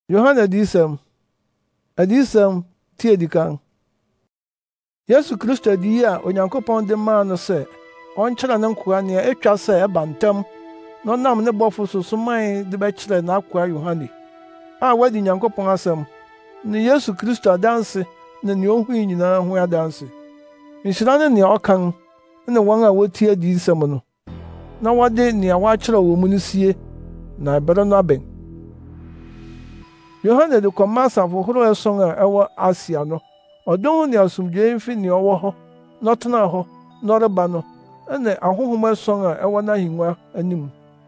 Yohane adiyisɛm tie di kan. Yesu Kristo adiyi a Onyankopɔn de maa no sɛ ɔnkyerɛ ne nkoa nea etwa sɛ ɛba ntɛm na ɔnam ne bɔfo so somae de bɛkyerɛ n'akoa Yohane a wadi Nyankopɔn asɛm ne Yesu Kristo adanse ne nea ohui nyinaa ho adanse. Nhyira ne nea ɔkan ne wɔn a wotie adiyisɛm no, na wɔde nea wɔakyerɛw wɔ mu no sie, na bere no abɛn. Yohane de kɔma asafo horow 7 a ɛwɔ Asia no, ɔdɔ ne asomdwoe mfi nea ɔwɔ hɔ na ɔtenaa hɔ na ɔreba no, ne ahonhom 7 a ɛwɔ n'ahengua anim,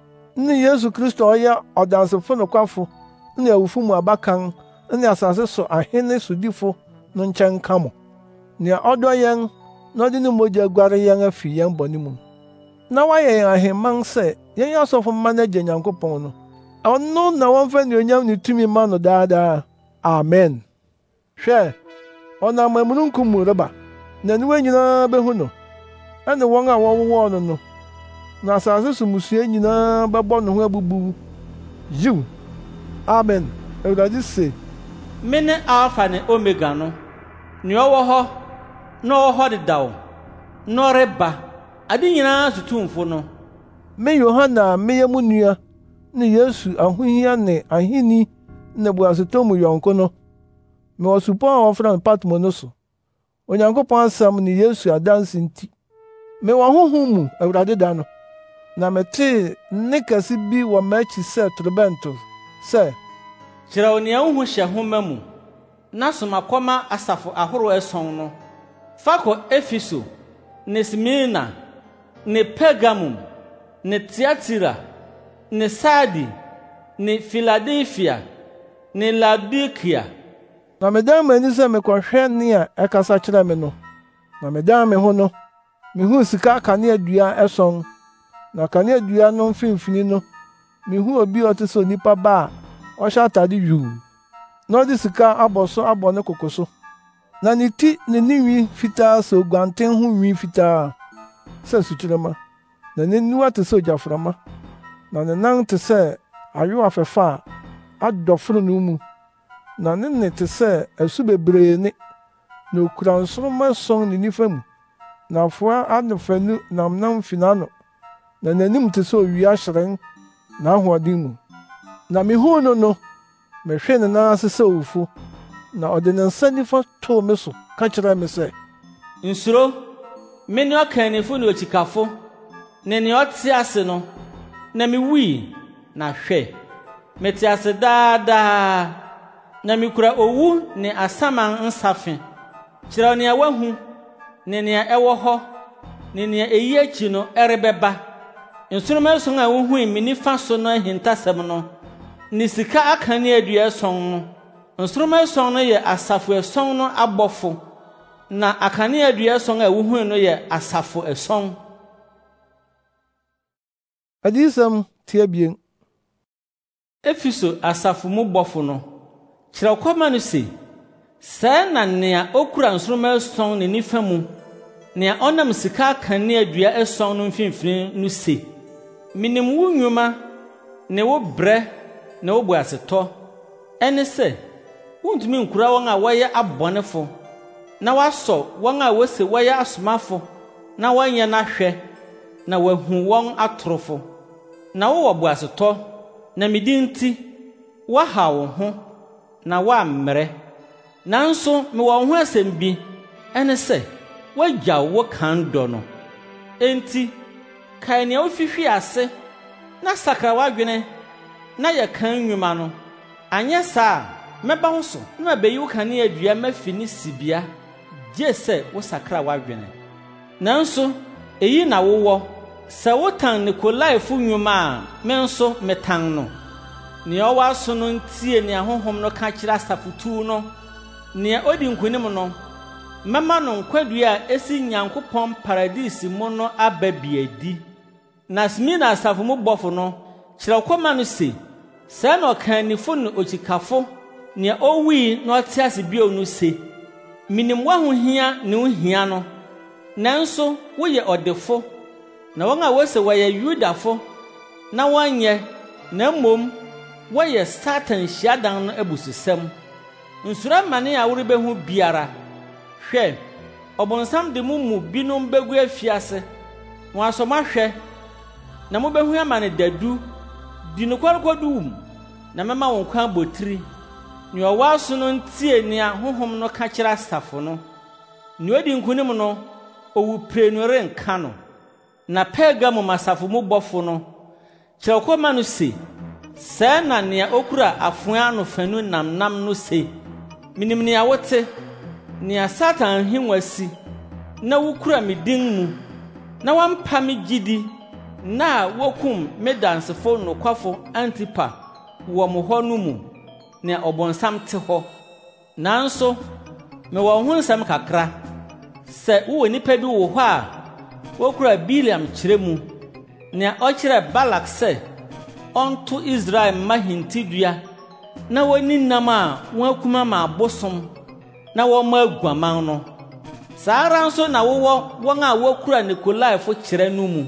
ne Yesu Kristo a ɔyɛ ɔdansefo nokwafo ne awufo mu abakan ne asase so ahene sodifo no nkyɛn nka mo. Nea ɔdɔ yɛn na ɔde ne mogya guare yɛn afi yɛn bɔne mu, na wayɛ yɛn ahemman sɛ yɛnyɛ asɔfo mma n'Agya Nyankopɔn no. Ɔno na wɔmfa anuonyam ne tumi ma no daadaa. Amen. Hwɛ, ɔnam amununkum mu reba, na aniwa nyinaa behu no, ɛne wɔn a wɔwowɔɔ no no, na asase so mmusua nyinaa bɛbɔ ne ho abubuw. Yiw. Amen. Awurade se, Mene Alfa ne Omega no, nea ɔwɔ hɔ na ɔwɔ hɔ dedaw na ɔreba, ade nyinaa so tumfo no. Me Yohane a meyɛ mo nua ne Yesu ahohia ne ahenni ne boasetɔ mu yɔnko no, mewɔ supɔw a wɔfrɛ no Patmo no so, Onyankopɔn asɛm ne Yesu adanse nti. Mewɔ honhom mu Awurade da no, na metee nne kɛse bi wɔ m'akyi sɛ torobɛnto sɛ, kyerɛw nea wuhu hyɛ nhoma mu, na soma kɔma asafo ahorow 7 no. Fa kɔ Efeso ne Smirna ne Pergamum ne Tiatira ne Sardi ne Filadelfia ne Laodikia. Na medan m'ani sɛ mekɔhwɛ nea ɛkasa kyerɛ me no. Na medan me ho no, mihuu sika kaneadua 7, na kaneadua no mfimfini no, mihuu obi a ɔte sɛ onipa ba a ɔhyɛ atade yuu, na ɔde sika abɔso abɔ ne koko so. Na ne ti ne ne nwi fitaa sɛ oguanten ho nwi fitaa sɛ sukyerɛmma, na n'aniwa te sɛ ogyaframa, na ne nan te sɛ ayowa fɛfɛ a adɔ fononoo mu, na ne nne te sɛ asu bebree ne, na okura nsoromma 7 ne nifa mu, na afoa anofanu namnam fi n'ano, na n'anim te sɛ owia hyerɛn n'ahoɔden mu. Na mihuu no, mehwee ne nan ase sɛ owufo, na ɔde ne nsa nifa too me so ka kyerɛɛ me sɛ, Nsuro, me ne ɔkannifo ne okyikafo ne nea ɔte ase no, na miwui, na hwɛ, mete ase daadaa, na mikura owu ne asaman nsafe. Kyerɛw nea wahu ne nea ɛwɔ hɔ ne nea eyi akyi no ɛrebɛba. Nsoromma 7 a wuhui me nifa so no ahintasɛm no, ne sika akaneadua 7 no. Nsoromma 7 no yɛ asafo 7 no abɔfo, na akaneadua 7 a wuhui no yɛ asafo 7. Adiyisɛm tie bien. Efeso asafo mu bɔfo no, kyerɛw kɔma no se, sɛɛ na nea okura nsoromma 7 ne nifa mu, nea ɔnam sika akaneadua 7 no mfimfini no se, minim wo nnwuma ne wo brɛ ne wo boasetɔ, ɛne sɛ wontumi nkura wɔn a wɔyɛ abɔnefo, na woasɔ wɔn a wose wɔyɛ asomafo na wɔnyɛ n'ahwɛ, na wahu wɔn atorofo. Na wowɔ boasetɔ, na me din nti woahaw wo ho na woammrɛ. Nanso mewɔ wo ho asɛm bi, ɛne sɛ woagyaw wo kan dɔ no. Enti kae nea wofihwi ase na sakra w'adwene na yɛ kan nnwuma no. Anyɛ saa a, mɛba wo so na mabeyi wo kaneadua mafi ne sibea, gye sɛ wo sakra w'adwene. Nanso eyi na wowɔ, sɛ wotan Nikolaifo nnwuma a me nso metan no. Nea ɔwɔ aso no ntie nea honhom no ka kyerɛ asafotuw no. Nea odi nkonim no, mɛma no nkwadua a esi Nyankopɔn paradisi mu no aba biadi. Na Smirna asafo mu bɔfo no, kyerɛw kɔma no se, sɛɛ na ɔkannifo ne okyikafo nea owui na ɔte ase bio no se, minim w'ahohia ne wo hia no, nanso woyɛ ɔdefo, na wɔn a wose wɔyɛ Yudafo na wɔnyɛ, na mmom wɔyɛ Satan hyiadan no abususɛm. Nsura mane a worebehu biara. Hwɛ, ɔbonsam de mo mu binom begu afiase, na wɔasɔ mo ahwɛ, na mobehu amane dadu, di nokware kɔdum, na mɛma wɔn kwan botiri. Nea ɔwɔ aso no ntie nea honhom no ka kyerɛ asafo no. Nea odi nkonim no, owu pirenu renka no. Na Pergamum asafo mu bɔfo no, kyerɛw kɔma no se, sɛɛ na nea okura afoa ano fanu namnam no se: minim nea wote, nea Satan ahengua si, na wukura me din mu, na wampa me gyidi, na wokum me dansefo nokwafo Antipa wɔ mo hɔ no mu, nea ɔbonsam te hɔ. Nanso, mewɔ ho nsɛm kakra. Sɛ wowɔ nnipa bi wɔ hɔ a wokura Biliam kyerɛ mu, nea ɔkyerɛ Balak sɛ ɔnto Israel mma hintidua, na wɔni nam a wɔakuma ma abosom, na wɔma aguaman no. Saa ara nso na wowɔ wɔn a wokura Nikolaifo kyerɛ no mu.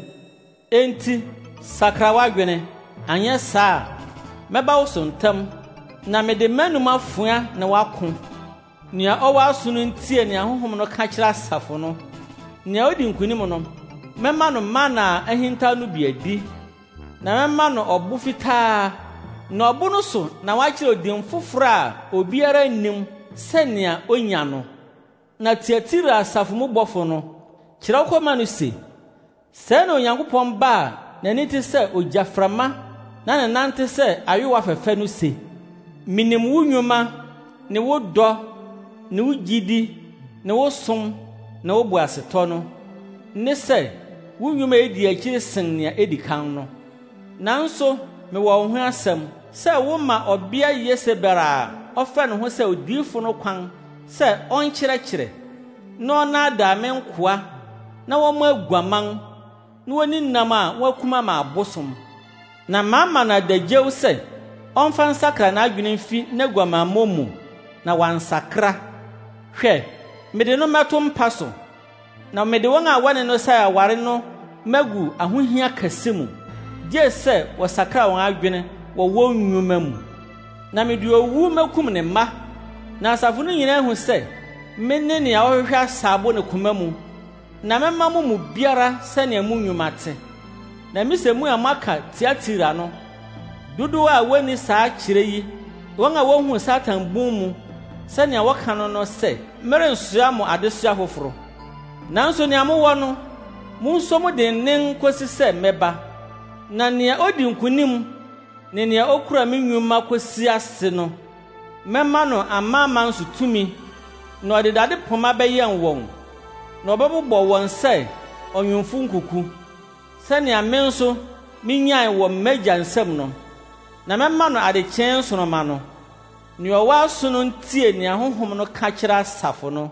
Enti, sakra w'adwene, anyɛ saa mɛba wo so ntɛm, na mede m'anum afoa na wako. Nea ɔwɔ aso no ntie nea honhom no ka kyerɛ asafo no. Nea odi nkonim no, mɛma no mana a ahintaw no bi adi, na mɛma no ɔbo fitaa, na ɔbo no so na wakyerɛ odin foforo a obiara nnim sɛnea onya no. Na Tiatira asafo mu bɔfo no, kyerɛw kɔma no se, sɛɛ na Onyankopɔn ba a n'ani te sɛ ogyaframa na ne nante sɛ ayowa fɛfɛ no se: minim wo nnwuma ne wo dɔ ne wo gyidi ne wo som ne wo boasetɔ no, ne sɛ wo nnwuma edi akyiri sen nea edi kan no. Nanso mewɔ wo ho asɛm sɛ woma ɔbea Yesebel a ɔfɛ ne ho sɛ odiyifo no kwan sɛ ɔnkyerɛkyerɛ, na ɔnaadaa me nkoa, na wɔma aguaman, na wɔni nam a wɔakuma ma abosom. Na mama no adagyew sɛ ɔmfa nsakra n'adwene mfi n'aguamammɔ mu, na wansakra. Hwɛ, mede no mɛto mpa so, na mede wɔn a wɔne no sɛ aware no magu ahohia kɛse mu, gye sɛ wɔsakra wɔn adwene wɔ wɔn nnwuma mu. Na mede owu makum ne mma, na asafo no nyinaa hu sɛ mene nea ɔhwehwɛ asaabo ne koma mu, na mɛma mo mu biara sɛnea mo nnwuma te. Na misɛ mu a moaka Tiatira no, dodow a wɔni saa kyerɛ yi, wɔn a wohu Satan bun mu, sɛnea wɔka no sɛ merensoa mo adesoa foforo. Nanso nea mowɔ no, monso mo dennen kosi sɛ mɛba. Na nea odi nkonim ne nea okura me nnwuma kosi ase no, mɛma no amaama nso tumi, na ɔde dade poma bɛyɛn wɔn, na ɔbɛbobɔ wɔn sɛ ɔnwemfo nkuku, sɛnea me nso minyae wɔ m'agya nsɛm no. Na mɛma no adekyɛn nsoroma no. Nea ɔwɔ aso no ntie nea honhom no ka kyerɛ asafo no.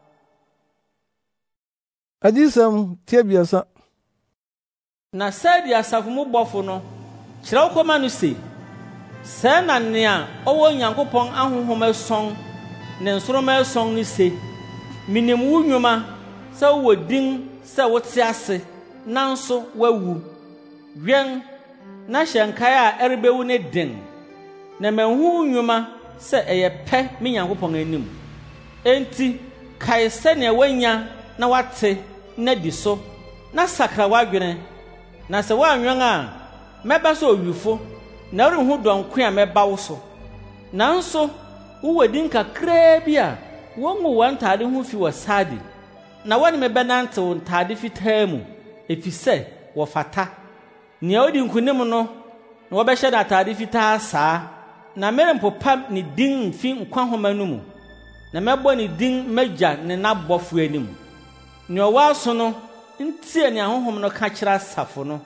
Adisɛm Tiabiasa. Na Sɛde asafo mu bɔfo no, kyerɛw kɔma no se, sɛɛ na nea ɔwɔ Nyankopɔn ahonhom ason ne nsoroma ason no se: minim wo nnwuma, sɛ wowɔ din sɛ wote ase, nanso wawu. Wɛn, na hyɛ nkae a ɛrebewu ne den, na manhu wo nnwuma sɛ ɛyɛ pɛ me Nyankopɔn anim. Enti kae sɛnea woanya na wate na di so, na sakra w'adwene. Na sɛ woanwɛn a, mɛba sɛ owifo, na worenhu dɔnko a mɛba wo so. Nanso wowɔ din kakraa bi a wɔngu wɔn ntade ho fi wɔ Sade, na wɔne me bɛnantew ntade fitaa mu, efisɛ wɔfata. Nea odi nkonim no, na wɔbɛhyɛ no atade fitaa saa, na merempopa ne din mfi nkwa nhoma no mu, na mɛbɔ ne din m'agya ne n'abɔfo anim. Nea ɔwɔ aso no ntie nea honhom no ka kyerɛ asafo no.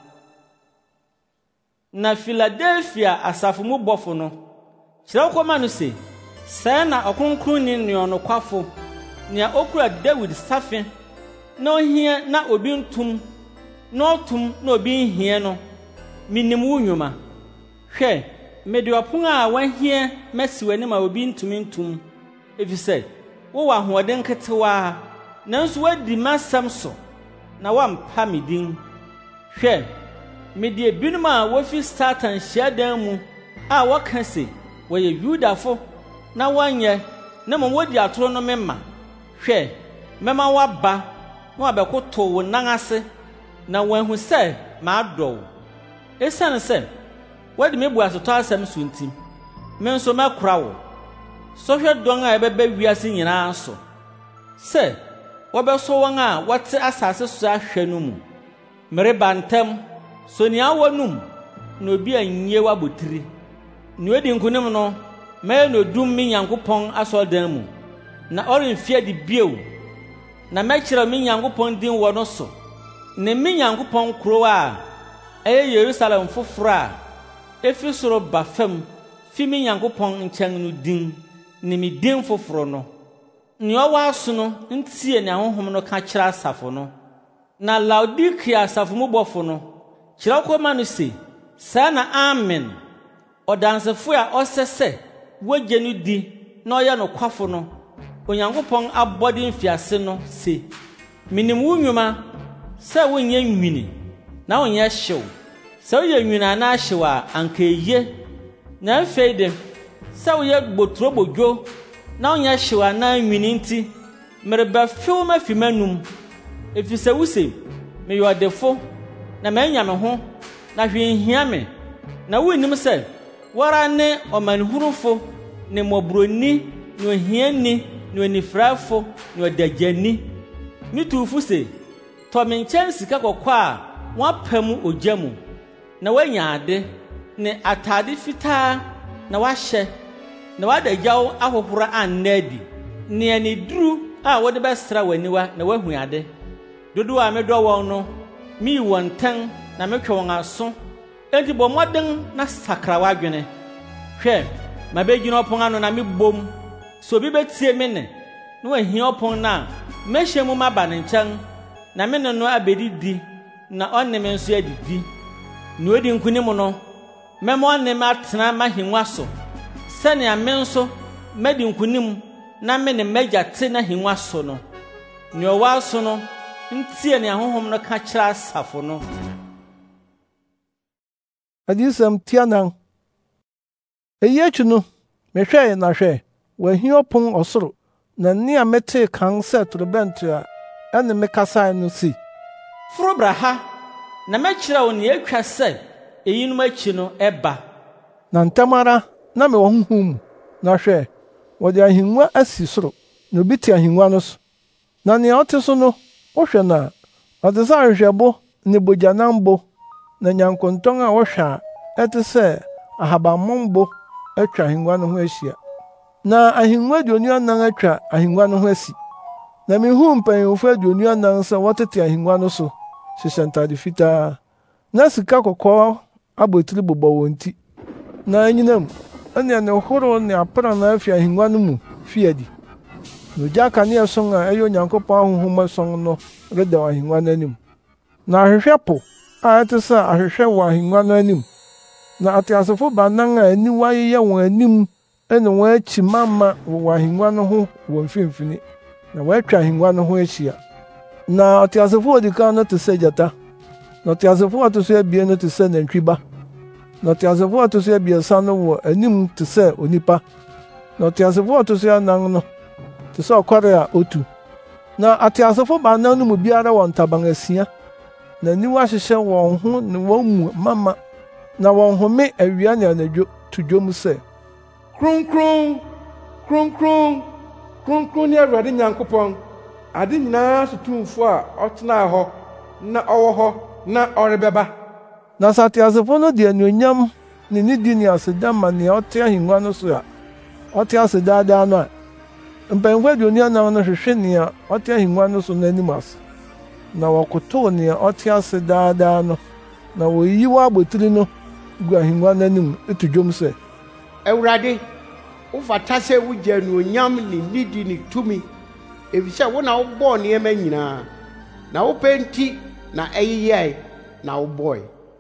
Na Filadelfia asafo mu bɔfo no, kyerɛw kɔma no se, sɛɛ na ɔkronkronni ne ɔnokwafo, nea okura Dawid safe, na ohia na obi ntom, na ɔtom na obi nhia no, minim wo nnwuma. Hwɛ, mede ɔpon a wahia masi w'anim a obi ntumi ntom, efisɛ wowɔ ahoɔden ketewaa, nanso woadi m'asɛm so, na woampa me din. Hwɛ, mede ebinom a wofi Satan hyiadan mu a wɔka se wɔyɛ Yudafo na wɔnyɛ, na mmom wodi atoro no me ma. Hwɛ, mɛma woaba na wɔabɛkotow wo nan ase, na wɔahu sɛ maadɔ wo. Esiane sɛ wɔde me bu asotɔ asɛm so nti, me nso mɛkora wo. Sɔhwɛ dɔn a ɛbɛba wiase nyinaa so, sɛ wɔbɛsɔ wɔn a wɔte asase so ahwɛ no mu. Mereba ntɛm, so nea awɔ no mu, na obi annye w'abotiri. Nea odi nkonim no, mɛyɛ no odum me Nyankopɔn asɔredan mu, na ɔremfi adi bio. Na mɛkyerɛw me Nyankopɔn din wɔ no so, ne me Nyankopɔn kurow a ɛyɛ Yerusalem foforo a efi soro ba fam fi me Nyankopɔn nkyɛn no din, ne me din foforo no. Nea ɔwɔ aso no ntie nea Honhom no ka kyerɛ asafo no. Na Laodikea asafo mu bɔfo no, kyerɛw kɔma no se, saa na Amen, ɔdansefo a ɔsɛ sɛ wogye no di na ɔyɛ nokwafo no, Onyankopɔn abɔde mfiase no se, minim wo nnwuma sɛ wonyɛ nwini na wonyɛ hyew. Sɛ woyɛ nwini anaa hyew a anka eye. Na afei de, sɛ woyɛ boturobodwo na wonyɛ hyew anaa nwini nti, merebɛfew mafi m'anum. Ɛfiri sɛ wuse, meyɛ ɔdefo na manya me ho, na hwee nhia me. Na wonnim sɛ wara ne ɔmanehunufo ne mmɔborɔni ne ohiani ne onifirafo ne ɔdagyani. Mitufo se, tɔ me nkyɛn sika kɔkɔɔ a wɔapa mu ogya mu, na woanya ade ne atade fitaa na wahyɛ, na wadagyaw ahohora anna adi, ne aniduru a wode bɛsra w'aniwa na wahu ade. Dodow a medɔ wɔn no, mii wɔn ntɛn na metwɛ wɔn aso. Enti bɔ mmɔden na sakra w'adwene. Hwɛ, mabegyina ɔpon ano na mebom. Sɛ obi betie me ne, na wahia ɔpon no a, mɛhyɛ mu maba ne nkyɛn, na me ne no abedidi, na ɔne me nso adidi. Nea odi nkonim no, mɛma ɔne me atena m'ahengua so, sɛnea me nso madi nkonim na me ne m'Agya te n'ahengua so no. Nea ɔwɔ aso no ntie nea Honhom no ka kyerɛ asafo no. Adiyisɛm tianan. Eyi akyi no, mehwɛe na hwɛ, wɔahia ɔpon ɔsoro, na nne a metee kan sɛ torobɛnto a ɛne me kasae no si, foro bra ha, na mɛkyerɛ wo nea atwa sɛ eyinom akyi no ɛba. Na ntɛm ara na mewɔ honhom mu, na hwɛ, wɔde ahengua asi soro, na obi te ahengua no so. Na nea ɔte so no, wohwɛ no a, ɔte sɛ ahwehwɛbo ne bogyanambo, na nyankontɔn a wɔhwɛ a ɛte sɛ ahabammonbo atwa ahengua no ho ahyia. Na ahengua 24 atwa ahengua no ho asi. Na mihuu mpanyimfo 24 sɛ wɔtete ahengua no so, hyehyɛ ntade fitaa. Na sika kɔkɔɔ abotiri bobɔ wɔn ti. Na anyinam, ɛne ne horow ne aprannaa fi ahengua no mu fi adi. Na ogya kanea 7 a ɛyɛ Onyankopɔn ahonhom 7 no redɛw ahengua no anim. Na ahwehwɛ po a ɛte sɛ ahwehwɛ wɔ ahengua no anim. Na ateasefo baanan a aniwa yeyɛ wɔn anim ne wɔn akyi mama wɔ ahengua no ho wɔ mfimfini, na wɔatwa ahengua no ho ahyia. Na ɔteasefo a odi kan no te sɛ gyata, na ɔteasefo a ɔto so abien no te sɛ nantwi ba, na ɔteasefo a ɔto so abiɛsa no wɔ anim te sɛ onipa, na ɔteasefo a ɔto so anan no te sɛ ɔkɔre a otu. Na ateasefo baanan no mu biara wɔ ntaban 6, na aniwa hyehyɛ wɔn ho ne wɔn mu mama, na wɔn home awia ne anadwo to dwom sɛ, Kronkron, kronkron, kronkron ne Awurade Nyankopɔn, ade nyinaa so tumfo a ɔtenaa hɔ na ɔwɔ hɔ na ɔrebɛba. Na sɛ ateasefo no de anuonyam ne nidi ne aseda ma nea ɔte ahengua no so a ɔte ase daadaa no a, mpanyimfo 24 no hwehwɛ nea ɔte ahengua no so no anim ase, na wɔkotow nea ɔte ase daadaa no, na woyiyi wɔ abotiri no gu ahengua no anim to dwom sɛ, Awurade, wofata sɛ wogye anuonyam ne nidi ne tumi, efisɛ wo na wobɔɔ nneɛma nyinaa, na wopɛ nti na ɛyeyɛe na wobɔe.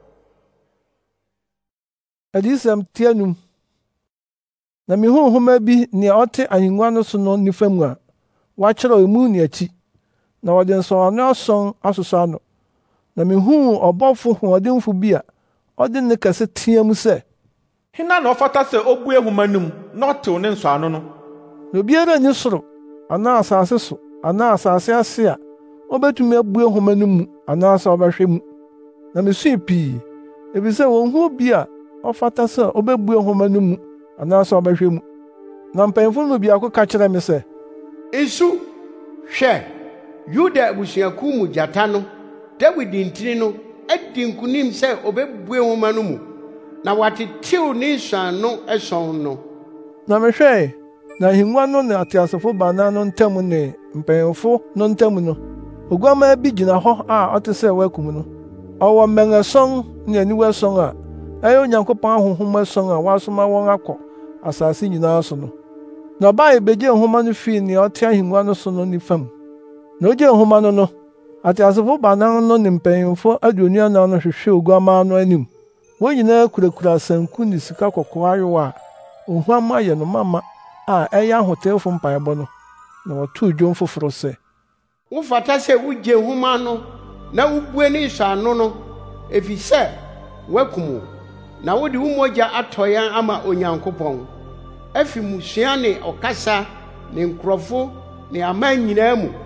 Adiyisɛm tianum. Na mihuu nhoma bi nea ɔte ahengua no so no nifa mu a wɔakyerɛw emu ne akyi, na wɔde nsɔwano 7 asosɔ ano. Na mihuu ɔbɔfo hoɔdenfo bi a ɔde nne kɛse teɛ mu sɛ, hena na ɔfata sɛ obue nhoma no mu na ɔtew ne nsɔano no? Na obiara nni soro anaa asase so anaa asase ase a obetumi abue nhoma no mu anaasɛ ɔbɛhwɛ mu. Na misui pii, efisɛ wonhu obi a ɔfata sɛ obebue nhoma no mu anaasɛ ɔbɛhwɛ mu. Na mpanyimfo no mu biako ka kyerɛɛ me sɛ, nsu, hwɛ, Yuda abusuakuw mu gyata no, Dawid ntini no, adi nkonim sɛ obebue nhoma no mu, na watetew ne nsɔano ɛsɔn no. Na mehwɛe, na ahengua no ne ateasefo baanan no ntam ne mpanyimfo no ntam no, oguamma bi gyina hɔ a ɔte sɛ wakum no. Ɔwɔ mmɛn 7 ne aniwa 7 a ɛyɛ Onyankopɔn ahonhom 7 a wasoma wɔn akɔ asase nyinaa so no. Na ɔbae begyee nhoma no fii nea ɔte ahengua no so no nifa mu. Na ogyee nhoma no no, ateasefo baanan no ne mpanyimfo 24 no hwehwɛɛ oguamma no anim. Wɔn nyinaa kurakura asanku ne sika kɔkɔɔ ayowa a ohuam ayɛ no mama a ɛyɛ ahoteefo mpaebɔ no. Na wɔtoo dwom foforo sɛ, wofata sɛ wugye nhoma no na wubue ne nsɔano no, efisɛ wakum wo, na wode wo mogya atɔ yɛn ama Onyankopɔn. Afi musua ne ɔkasa ne nkurɔfo ne aman nyinaa mu,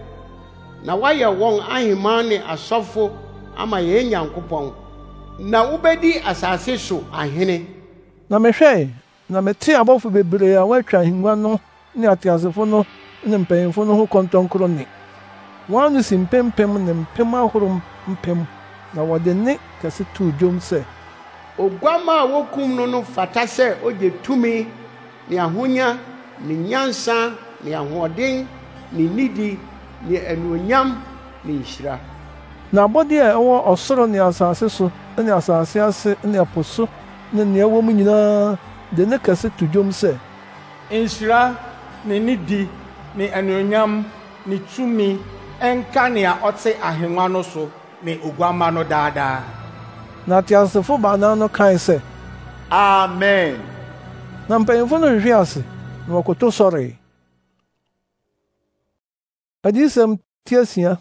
na woayɛ wɔn ahemman ne asɔfo ama yɛn Nyankopɔn, na wubedi asase so ahene. Na mehwɛe, na metee abɔfo bebree a wɔatwa ahengua no ne ateasefo no ne mpanyimfo no ho kɔntɔnkoro nne. Wɔn ano si mpempem ne mpem ahorow mpem, na wɔde nne kɛse too dwom sɛ, Oguamma a wokum no fata sɛ ogye tumi ne ahonya ne nyansa ne ahoɔden ne nidi ne anuonyam ne nhyira. Na abɔde a ɛwɔ ɔsoro ne asase so ne asase ase ne ɛpo so ne nea ɛwɔ mu nyinaa de ne kɛse to dwom sɛ, Nhyira ne nidi ne anuonyam ne tumi ɛnka nea ɔte ahengua no so ne Oguamma no daadaa. Na ateasefo baanan no kae sɛ, Amen. Na mpanyimfo no hwehwee ase, na wɔkotow sɔree. Adiyisɛm ti 6.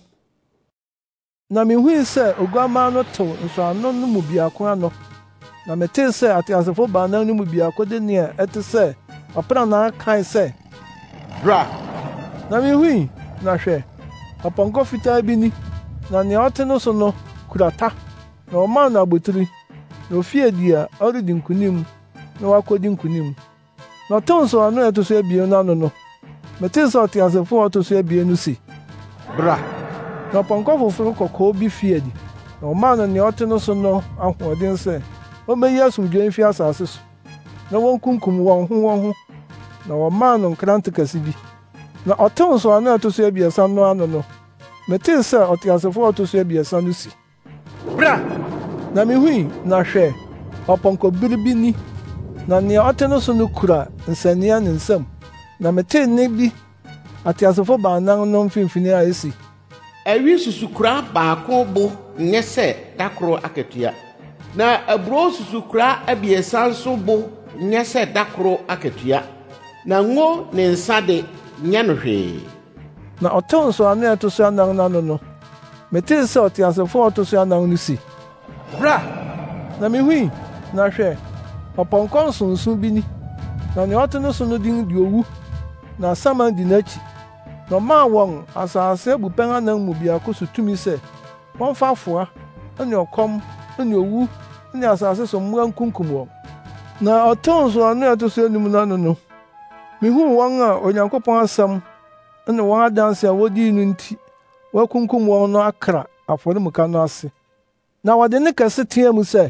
Na mihui sɛ oguamma no tew nsɔano no mu biako ano. Na metee sɛ ateasefo baanan no mu biako de nea ɛte sɛ ɔpranaa kae sɛ, Bra. Na mihui, na hwɛ, ɔpɔnkɔ fitaa bi ni, na nea ɔte no so no kura ta, na ɔmaa no abotiri, na ofii adi a ɔredi nkonim na wakodi nkonim. Na ɔtew nsɔano a ɛto so 2 no ano no, metee sɛ ɔteasefo a ɔto so 2 no se, Bra. Na ɔpɔnkɔ foforo kɔkɔɔ bi fii adi, na ɔmaa no nea ɔte no so no ahoɔden sɛ ommeyi asomdwoe mfi asase so, na wonkunkum wɔn ho, na wɔmaa no nkrante kɛse bi. Na ɔtew nsɔano a ɛto so 3 no ano no, metee sɛ ɔteasefo a ɔto so 3 no se, Bra. Na mihui, na hwɛ, ɔpɔnkɔbere bi ni, na nea ɔte no so no kura nsania ne nsam. Na metee nne bi ateasefo baanan no mfimfini a esi, Ɛwi susukora baako bo nyɛ sɛ dakoro akatua, na aburow susukora 3 nso bo nyɛ sɛ dakoro akatua, na ngo ne nsa de nyɛ no hwee. Na ɔtew nsɔano a ɛto so 4 no ano no, metee sɛ ɔteasefo a ɔto so 4 no se, Bra. Na mihui, na hwɛ, ɔpɔnkɔ nsonson bi ni, na nea ɔte no so no din de Owu, na Asaman di n'akyi. Na ɔmaa wɔn asase abupɛn 4 mu biako so tumi sɛ wɔmfa afoa ne ɔkɔm ne owu ne asase so mmoa nkunkum wɔn. Na ɔtew nsɔano a ɛto so 5 no ano no, mihuu wɔn a Onyankopɔn asɛm ne wɔn adanse a wodii no nti wɔakunkum wɔn no akra afɔremuka no ase. Na wɔde ne kɛse teɛ mu sɛ,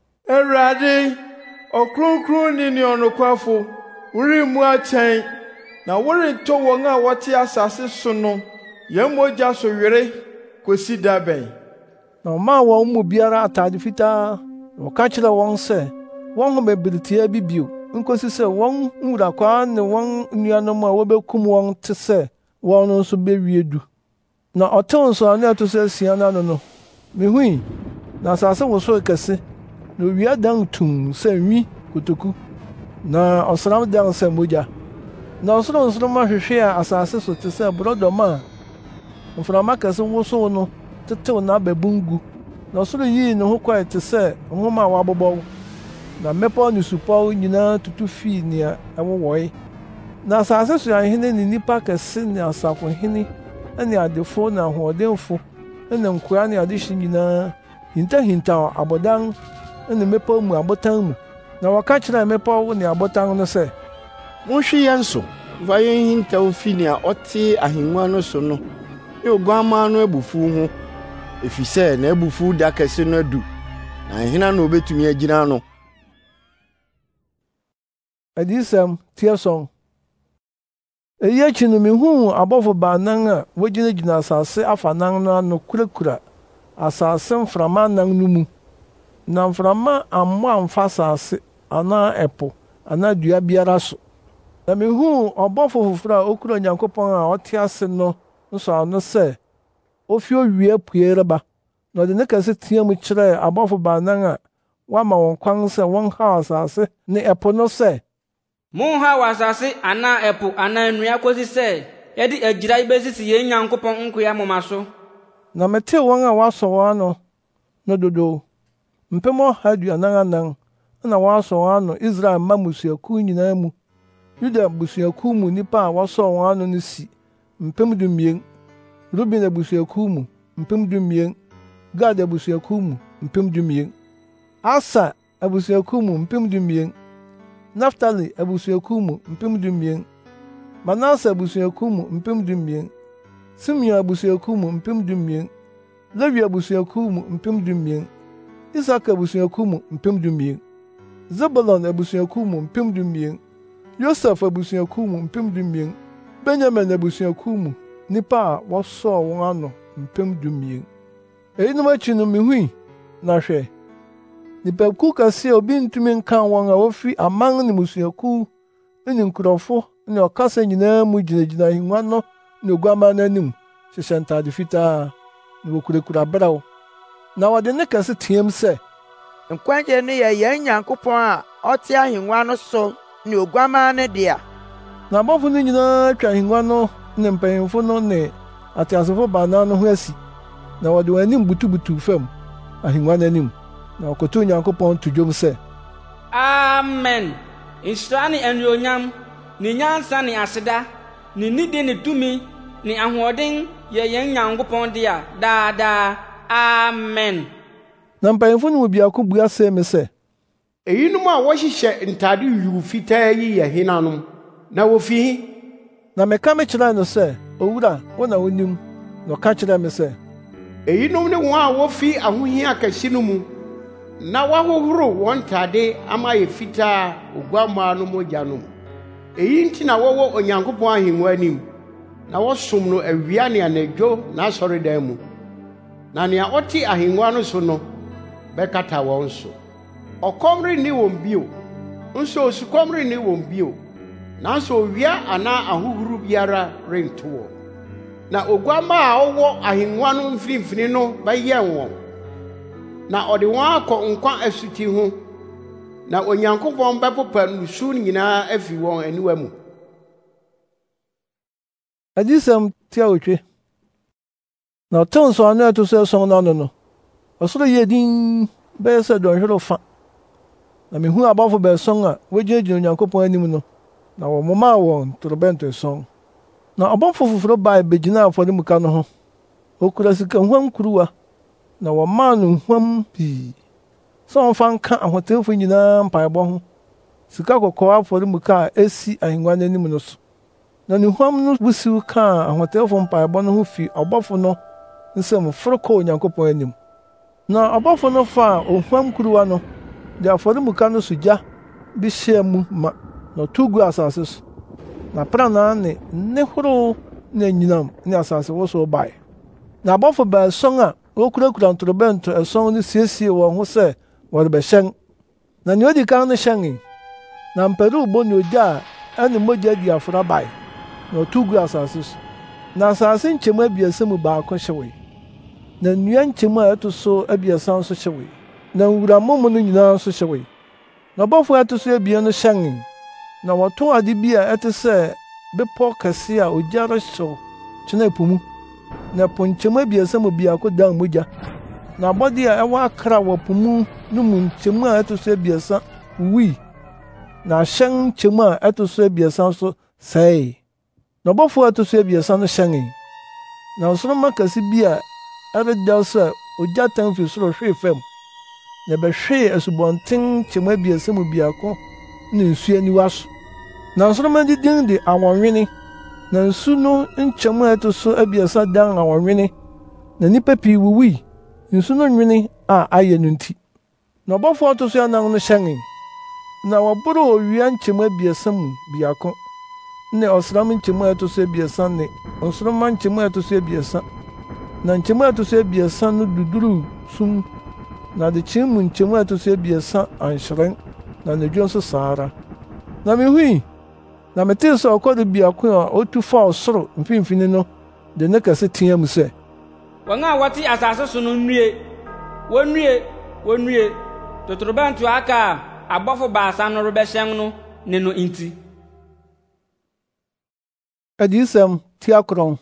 Awurade, ɔkronkronni ne ɔnokwafo, woremmu akyɛn, na worentɔ wɔn a wɔte asase so no yɛn mogya so were kosi da bɛn. Na ɔmaa wɔn mu biara atade fitaa, na ɔka kyerɛɛ wɔn sɛ wɔnho bɛbere tiaa bi bio, nkosi sɛ wɔn nwurakwaa ne wɔn nuanom a wobekum wɔn te sɛ wɔn no nso bewie du. Na ɔtew nsɔano a ɛto so 6 no ano no, mihui, na asase wosow kɛse, na owia dan tum sɛ nwi kotoku, na ɔsram dan sɛ mogya. Na ɔsoro nsoromma hwehwee a asase so te sɛ borɔdɔma a mframa kɛse wosow no tetew n'ababun gu. Na ɔsoro yii ne ho kɔe te sɛ nhoma a wɔabobɔw. na mmepɔw ne supɔw nyinaa tutu fii nea ɛwowɔe. Na asase so ahene ne nnipa kɛse ne asafohene ne adefo ne ahoɔdenfo ne nkoa ne adehye nyinaa hintahintaw abodan ne mmepɔw mu abotan mu. Na wɔka kyerɛɛ mmepɔw ne abotan no sɛ, monhwe yɛn so mfa yɛn hintaw fi nea ɔte ahengua no so no ne Oguamma no abufuw ho, efisɛ n'abufuw da kɛse no adu, na hena na obetumi agyina no? Adiyisɛm tiason. Eyi akyi no mihuu abɔfo baanan a wogyinagyina asase afanan no ano kurakura asase mframa anan no mu. Na mframa ammɔ amfa asase anaa ɛpo anaa dua biara so. Na mihuu ɔbɔfo foforo a okura Onyankopɔn a ɔte ase no nsɔano sɛ ofi owia pue reba. Na ɔde ne kɛse teɛ mu kyerɛɛ abɔfo baanan a wɔama wɔn kwan sɛ wɔnhaw asase ne ɛpo no sɛ, monhaw asase anaa ɛpo anaa nnua kosi sɛ yɛde agyirae besisi yɛn Nyankopɔn nkoa moma so. Na metee wɔn a wɔasɔ wɔn ano no dodow, 144,000 na wɔasɔ wɔn ano Israel mma mmusuakuw nyinaa mu. Yuda abusuakuw mu nnipa a wɔsɔɔ wɔn ano no si 12,000. Ruben abusuakuw mu 12,000. Gad abusuakuw mu 12,000. Aser abusuakuw mu 12,000. Naftali abusuakuw mu 12,000. Manase abusuakuw mu 12,000. Simeon abusuakuw mu 12,000. Lewi abusuakuw mu 12,000. Isakar abusuakuw mu 12,000. Zebulon abusuakuw mu 12,000. Yosef abusuakuw mu 12,000. Benyamin abusuakuw mu nnipa a wɔsɔɔ wɔn ano 12,000. Eyinom akyi no mihui, na hwɛ, nnipakuw kɛse a obi ntumi nkan wɔn a wofi aman ne mmusuakuw ne nkurɔfo ne ɔkasa nyinaa mu gyinagyina ahengua no ne Oguamma no anim, hyehyɛ ntade fitaa, na wokurakura berɛw. Na wɔde ne kɛse teɛm sɛ, nkwagye no yɛ yɛn Nyankopɔn a ɔte ahengua no so ne Oguamma no dea. Na abɔfo no nyinaa atwa ahengua no ne mpanyimfo no ne ateasefo baanan no ho asi, na wɔde wɔn anim butubutuw fam ahengua no anim, na wɔkotow Onyankopɔn to dwom sɛ, Amen. Nhyira ne anuonyam, ne nyansa ne aseda, ne nidi ne tumi, ne ahoɔden yɛ yɛn Nyankopɔn dea daadaa. Amen. Na mpanyimfo no mu biako bua sɛ me sɛ, eyinom a wɔhyehyɛ ntade yuu fitaa yi yɛ henanom, na wofi he? Na meka me kyerɛɛ no sɛ, Owura, wo na wunim. Na ɔka kyerɛɛ me sɛ, eyinom ne wɔn a wofi ahohia kɛse no mu, na wɔahohoro wɔn ntade ama yɛ fitaa Oguamma no mogya no mu. Eyi nti na wɔwɔ Onyankopɔn ahengua anim, na wɔsom no awia ne anadwo n'asɔredan mu. Na nea ɔte ahengua no so no bɛkata wɔn so. Ɔkɔm renni wɔn bio, nso osukɔm renni wɔn bio, nanso owia anaa ahohuru biara rento wɔn. Na Oguamma a ɔwɔ ahengua no mfimfini no bɛyɛn wɔn, na ɔde wɔn akɔ nkwa asuti ho, na Onyankopɔn bɛpopa nusu nyinaa afi wɔn aniwa mu. Adiyisɛm tiawotwe. Na ɔtew nsɔwano a ɛto so ason no ano no, ɔsoro yɛɛ dinn bɛyɛ sɛ dɔnhwerew fa. Na mihuu abɔfo baason a wogyinagyina Onyankopɔn anim no, na wɔmomaa wɔn torobɛnto 7. Na ɔbɔfo foforo bae begyinaa afɔremuka no ho. Okura sikahuam kuruwa, na wɔmaa no nhuam pii sɛ ɔmfa nka ahotewfo nyinaa mpaebɔ ho, sika kɔkɔɔ afɔremuka a esi ahengua no anim no so. Na ne huam no wusiw kaa ahotewfo mpaebɔ no ho fi ɔbɔfo no nsɛm foro kɔɔ Onyankopɔn anim. Na ɔbɔfo no faa ohuam kuruwa no de afɔremuka no so gya bi hyɛɛ mu ma, na ɔtow guu asase so. Na pranaa ne nne horow ne anyinam ne asasewosow bae. Na abɔfo baason a wokurakura ntorobɛnto 7 no siesiee wɔn ho sɛ wɔrebɛhyɛn. Na nea odi kan no hyɛnee, na mparuwbo ne ogya a ɛne mogya di afora bae, na ɔtow guu asase so. Na asase nkyɛmu 3 mu baako hyewee, na nnua nkyɛmu a ɛto so 3 nso hyewee, na nwuramomo no nyinaa nso hyewee. Na ɔbɔfo a ɛto so 2 no hyɛnee, na wɔtoo ade bi a ɛte sɛ bepɔw kɛse a ogya rehyew kyena po mu, na po nkyɛmu 3 mu biako dan mogya. Na abɔde a ɛwɔ akra wɔ po mu no mu nkyɛmu a ɛto so 3 wuwui, na ahyɛn nkyɛmu a ɛto so abiɛsa nso sɛee. Na ɔbɔfo a ɛto so abiɛsa no hyɛnee, na nsoromma kɛse bi a ɛredɛw sɛ ogya tan fi soro hwee fam, na ɛbɛhwee asubɔnten nkyɛmu abiɛsa mu biako ne nsu aniwa so. Na nsoromma no din de awɔnwene, na nsu no nkyɛmu a ɛto so abiɛsa dan awɔnwene, na nnipa pii wuwui nsu no nwene a ayɛ no nti. Na ɔbɔfo a ɔto so anan no hyɛnee, na wɔboroo owia nkyɛmu abiɛsa mu biako ne ɔsram nkyɛmu a ɛto so abiɛsa ne nsoromma nkyɛmu a ɛto so abiɛsa. Na nkyɛmu a ɛto so abiɛsa no duduruu sum, na adekyee mu nkyɛmu a ɛto so abiɛsa anhyerɛn, na anadwo nso saa ara. Na mihui, na metee sɛ ɔkɔre biako a otu faa ɔsoro mfimfini no de ne kɛse teɛ mu sɛ, wɔn a wɔte asase so no nnue, wonnue, wonnue, totorobɛnto aka a abɔfo baasa no rebɛhyɛn no ne no nti. Adiyisɛm tiakorɔn.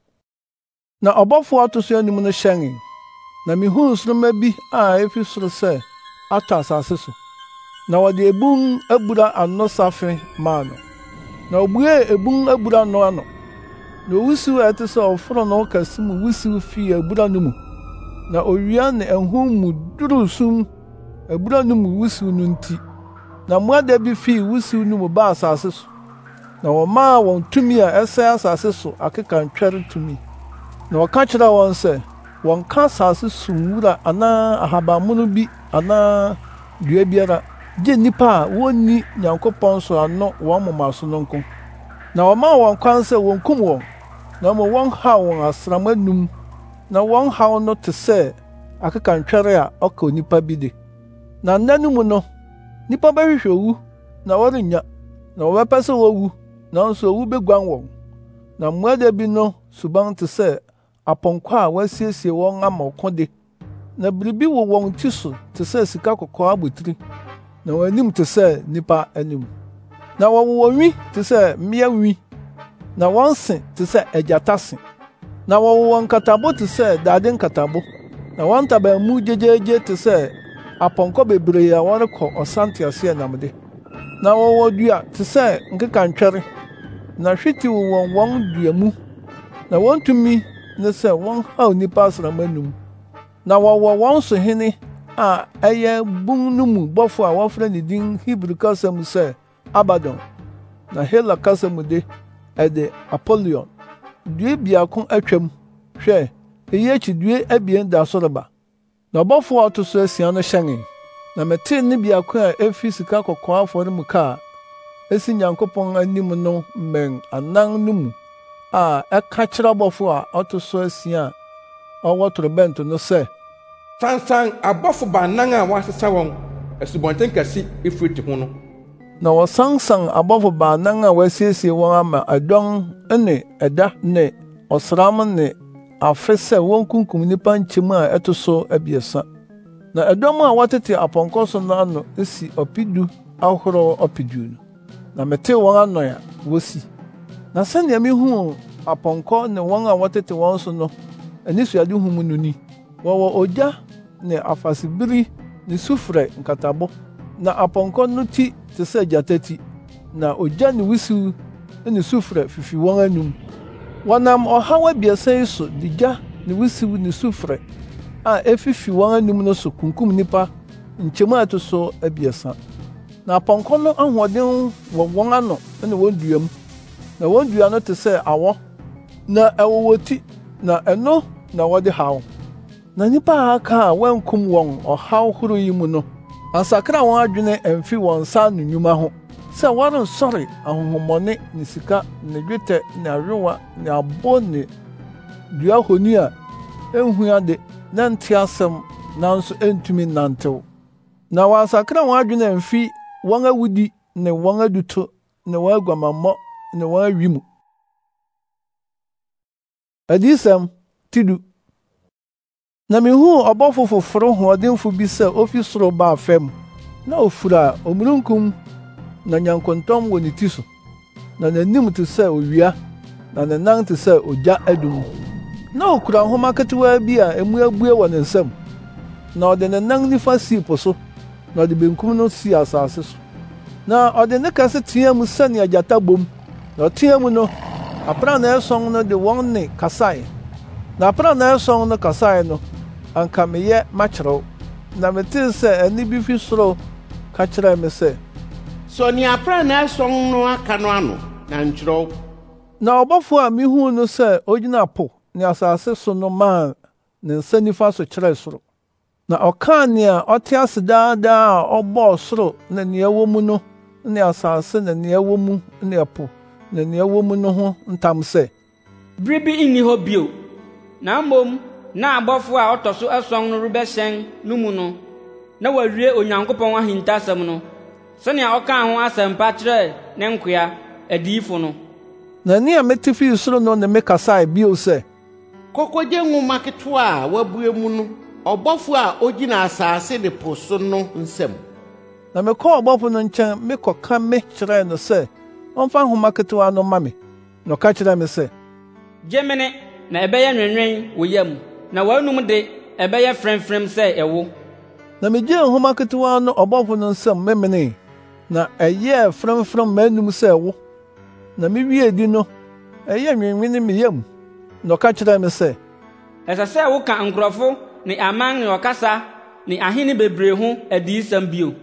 Na ɔbɔfo a ɔto so anim no hyɛnee, na mihuu nsoromma bi a efi soro sɛ atɔ asase so, na wɔde ebun abura ano safe maa no. Na obuee ebun abura no ano, na owusiw a ɛte sɛ ɔfononoo kɛse mu wusiw fii abura no mu, na owia ne ahum mu duruu sum abura no mu wusiw no nti. Na mmoada bi fii wusiw no mu baa asase so, na wɔmaa wɔn tumi a ɛsɛe asase so akeka ntwɛre tumi. Na wɔka kyerɛɛ wɔn sɛ wɔnka asase so nwura anaa ahabammono bi anaa dua biara, gye nnipa a wonni Nyankopɔn so ano wɔn moma so no nko. Na wɔmaa wɔn kwan sɛ wonkum wɔn, na mmom wɔnhaw wɔn asram anum, na wɔn haw no te sɛ akeka ntwɛre a ɔka onipa bi de. Na nna no mu no, nnipa bɛhwehwɛ owu, na wɔrennya, na wɔbɛpɛ sɛ wowu, nanso owu beguan wɔn. Na mmoada bi no suban te sɛ apɔnkɔ a wɔasiesie wɔn ama ɔko de, na biribi wɔ wɔn ti so te sɛ sikakɔkɔɔ abotiri, na wɔn anim te sɛ nnipa anim. Na wɔwowɔ nwi te sɛ mmea nwi, na wɔn se te sɛ agyata se. Na wɔwowɔ nkatabo te sɛ dade nkatabo, na wɔn ntaban mu gyegyeegye te sɛ apɔnkɔ bebree a wɔrekɔ ɔsa nteaseɛnam de. Na wɔwɔ dua te sɛ nkeka ntwɛre, na hwete wɔ wɔn dua mu, na wɔn tumi ne sɛ wɔnhaw nnipa asram anum. Na wɔwɔ wɔn so hene a ɛyɛ bun no mu bɔfo a wɔfrɛ ne din Hebri kasa mu sɛ Abaddon, na Hela kasa mu de ɛde Apolion. Dua biako atwam, hwɛ, eyi akyi dua abien da so reba. Na ɔbɔfo a ɔto so asia no hyɛnee, na metee ne biako a efi sikakɔkɔɔ afɔremuka a esi Nyankopɔn anim no mmɛn anan no mu a ɛka kyerɛ ɔbɔfo a ɔto so asia a ɔwɔ torobɛnto no sɛ, sansan abɔfo baanan a wɔasesa wɔn asubɔnten kɛse Efrate ho no. Na wɔsansan abɔfo baanan a wɔasiesie wɔn ama ɛdɔn ne ɛda ne ɔsram ne afe sɛ wonkunkum nnipa nkyɛmu a ɛto so abiɛsa. Na ɛdɔm a wɔtete apɔnkɔ so no ano si ɔpedu ahorow ɔpedu no. Na metee wɔn ano a wosi. Na sɛnea mihuu apɔnkɔ ne wɔn a wɔtete wɔn so no anisuade hu mu no ni. Wɔwɔ ogya ne afasebiri ne sufrɛ nkatabo. Na apɔnkɔ no ti te sɛ gyata ti, na ogya ne wusiw ne sufrɛ fifi wɔn anum. Wɔnam ɔhaw abiɛsa yi so de gya ne wusiw ne sufrɛ a efifi wɔn anum no so kunkum nnipa nkyɛmu a ɛto so abiɛsa. Na apɔnkɔ no ahoɔden wɔ wɔn ano ne wɔn dua mu, na wɔn dua no te sɛ awɔ, na ɛwowɔ ti, na ɛno na wɔde haw. Na nnipa a aka a wɔankum wɔn ɔhaw horow yi mu no, ansakra wɔn adwene amfi wɔn nsa ano nnwuma ho, sɛ wɔrensɔre ahonhommɔne ne sika ne dwetɛ ne awewa ne abo ne dua honi a enhu ade na nte asɛm nanso entumi nantew. Na wɔansakra wɔn adwene amfi wɔn awudi ne wɔn aduto ne wɔn aguamammɔ ne wɔn awi mu. Adiyisɛm tidu. Na mihuu ɔbɔfo foforo hoɔdenfo bi sɛ ofi soro baa fam, na ofura omununkum, na nyankontɔm wɔ ne ti so, na n'anim te sɛ owia, na ne nan te sɛ ogya adum. Na okura nhoma ketewa bi a emu abue wɔ ne nsam, na ɔde ne nan nifa sii po so, na ɔde benkum no sii asase so. Na ɔde ne kɛse teɛ mu sɛnea gyata bom. Na ɔteɛ mu no, aprannaa 7 no de wɔn nne kasae. Na aprannaa 7 no kasae no, anka meyɛ makyerɛw. Na metee sɛ ɛne bi fi soro ka kyerɛɛ me sɛ, sɔ nea aprannaa 7 no aka no ano na nkyerɛw. Na ɔbɔfo a mihuu no sɛ ogyina po ne asase so no maa ne nsa nifa so kyerɛɛ soro. Na ɔkaa nea ɔte ase daadaa a ɔbɔɔ soro ne nea ɛwɔ mu no ne asase ne nea ɛwɔ mu ne ɛpo ne nea ɛwɔ mu no ho ntam sɛ, bere bi nni hɔ bio, na mmom na abɔfo a ɔtɔ so 7 no rebɛhyɛn no mu no, na wawie Onyankopɔn ahintasɛm no, sɛnea ɔkaa ho asɛmpa kyerɛɛ ne nkoa adiyifo no. Na nea mete fii soro no ne me kasae bio sɛ, kɔkɔgye nwoma ketewa a wabue mu no ɔbɔfo a ogyina asase ne po so no nsɛm. Na mekɔɔ ɔbɔfo no nkyɛn mekɔka me kyerɛɛ no sɛ ɔmfa nhoma ketewa no ma me. Na ɔka kyerɛɛ me sɛ, gye mene na ɛbɛyɛ nwenwen wo yam, na w'anum de ɛbɛyɛ frɛmfrɛm sɛ ɛwo. Na migyee nhoma ketewa no ɔbɔfo no nsɛm memenee, na ɛyɛɛ frɛmfrɛm m'anum sɛ ɛwo. Na miwie di no, ɛyɛɛ nwenwen me yam. Na ɔka kyerɛɛ me sɛ, ɛsɛ sɛ woka nkurɔfo ne aman ne ɔkasa ne ahene bebree ho adiyisɛm bio.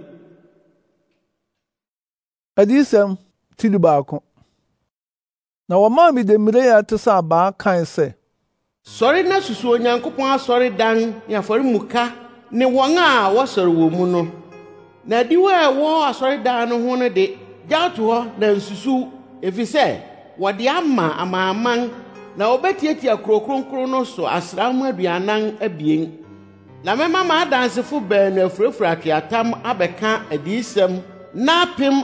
Adiyisɛm tiri baako. Na wɔmaa me demmire a ɛte sɛ abaa kae sɛ, sɔre na susu Onyankopɔn asɔredan ne afɔremuka ne wɔn a wɔsɔre wɔ mu no. Na adiwo a ɛwɔ asɔredan no ho no de, gyaw to hɔ na nsusuw, efisɛ wɔde ama amanaman na wɔbɛtiatia kurow kronkron no so asram 42. Na mɛma m'adansefo baanu afurafura atweatam abɛka adiyisɛm na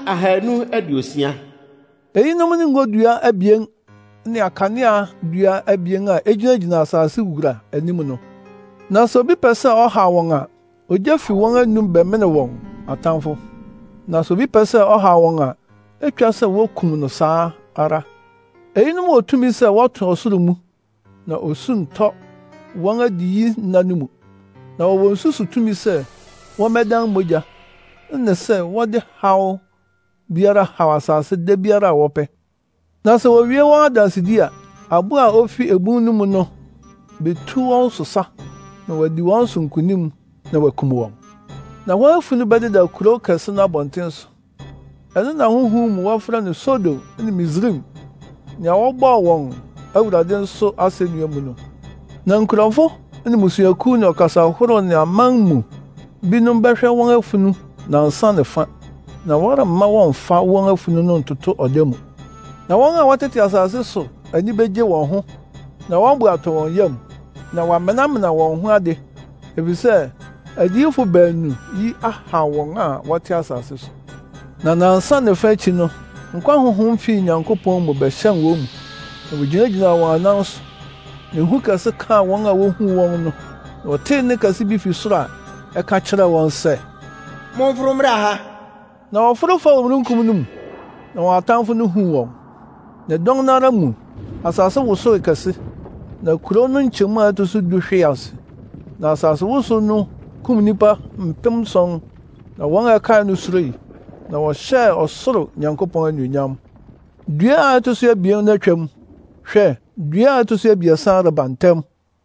260. Eyinom ne ngodua 2 ne akanea dua 2 a egyinagyina asase wura anim no. Na sɛ obi pɛ sɛ ɔhaw wɔn a, ogya fi wɔn anum bɛmene wɔn atamfo. Na sɛ obi pɛ sɛ ɔhaw wɔn a, etwa sɛ wokum no saa ara. Eyinom wɔ tumi sɛ wɔto ɔsoro mu, na osu ntɔ wɔn adiyi nna no mu. Na wɔwɔ nsusu tumi sɛ wɔmɛdan mogya, ne sɛ wɔde haw biara haw asase da biara a wɔpɛ. Na sɛ wowie wɔn adansedi a, abo a ofi ebun no mu no betu wɔn so sa, na wɔadi wɔn so nkonim na wɔakum wɔn. Na wɔn afunu bɛdeda kurow kɛse no abɔnten so. Ɛno na honhom mu wɔfrɛ no Sodom ne Misraim, nea wɔbɔɔ wɔn Awurade nso asennua mu no. Na nkurɔfo ne mmusuakuw ne ɔkasahorow ne aman mu binom bɛhwɛ wɔn afunu nansa ne fa, na wɔremma wɔmfa wɔn afunu no ntoto ɔda mu. Na wɔn a wɔtete asase so ani begye wɔn ho, na wɔn bo atɔ wɔn yam, na wɔamenamena wɔn ho ade, efisɛ adiyifo baanu yi ahaw wɔn a wɔte asase so. Na nansa ne fa akyi no, nkwa honhom fii Nyankopɔn mu bɛhyɛn wɔn mu, na wogyinagyina wɔn anan so. Na ehu kɛse kaa wɔn a wohuu wɔn no, na wɔtee nne kɛse bi fi soro a ɛka kyerɛɛ wɔn sɛ, momforo mmra ha. Na wɔforo fa omununkum no mu, na wɔn atamfo no huu wɔn. Na dɔn no ara mu, asase wosow kɛse, na kurow no nkyɛmu a ɛto so 10 hwee ase. Na asase wosow no kum nnipa 7,000, na wɔn a ɛkae no suroe, na wɔhyɛɛ ɔsoro Nyankopɔn anuonyam. Dua a ɛto so 2 no atwam. Hwɛ, dua a ɛto so 3 reba ntɛm.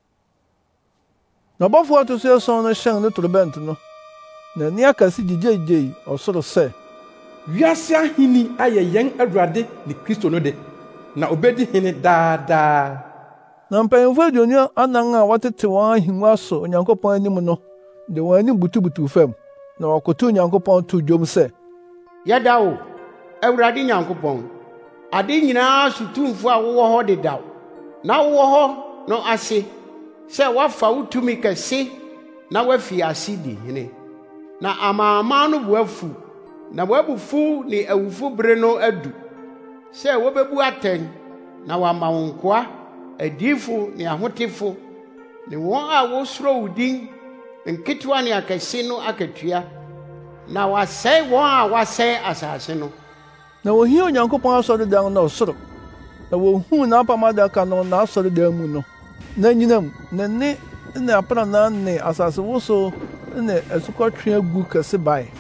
Na ɔbɔfo a ɛto so 7 no hyɛn ne torobɛnto no, na nne akɛse gyegyeegyei ɔsoro sɛ, wiase ahenni ayɛ yɛn Awurade ne Kristo no de, na obedi hene daadaa. Na mpanyimfo 24 a wɔtete wɔn ahengua so Onyankopɔn anim no de wɔn anim butubutuw fam, na wɔkotow Nyankopɔn too dwom sɛ, yɛda wo, Awurade Nyankopɔn, ade nyinaa so tumfo a wowɔ hɔ dedaw. Na wowɔ hɔ no ase sɛ woafa wo tumi kɛse na woafi ase di hene. Na amanaman no bo afu, na w'abufuw ne awufo bere no adu, sɛ wobebu atɛn na wɔama wo nkoa, adiyifo ne ahotefo, ne wɔn a wosuro wo din, nketewa ne akɛse no akatua, na wasɛe wɔn a wasɛe asase no. Na wohia Onyankopɔn asɔredan no ɔsoro, na wohuu n'apam adaka no n'asɔredan mu no. Na nyinam, ne aprannaa ne asase wosow ne asukɔtwe agu kɛse bae.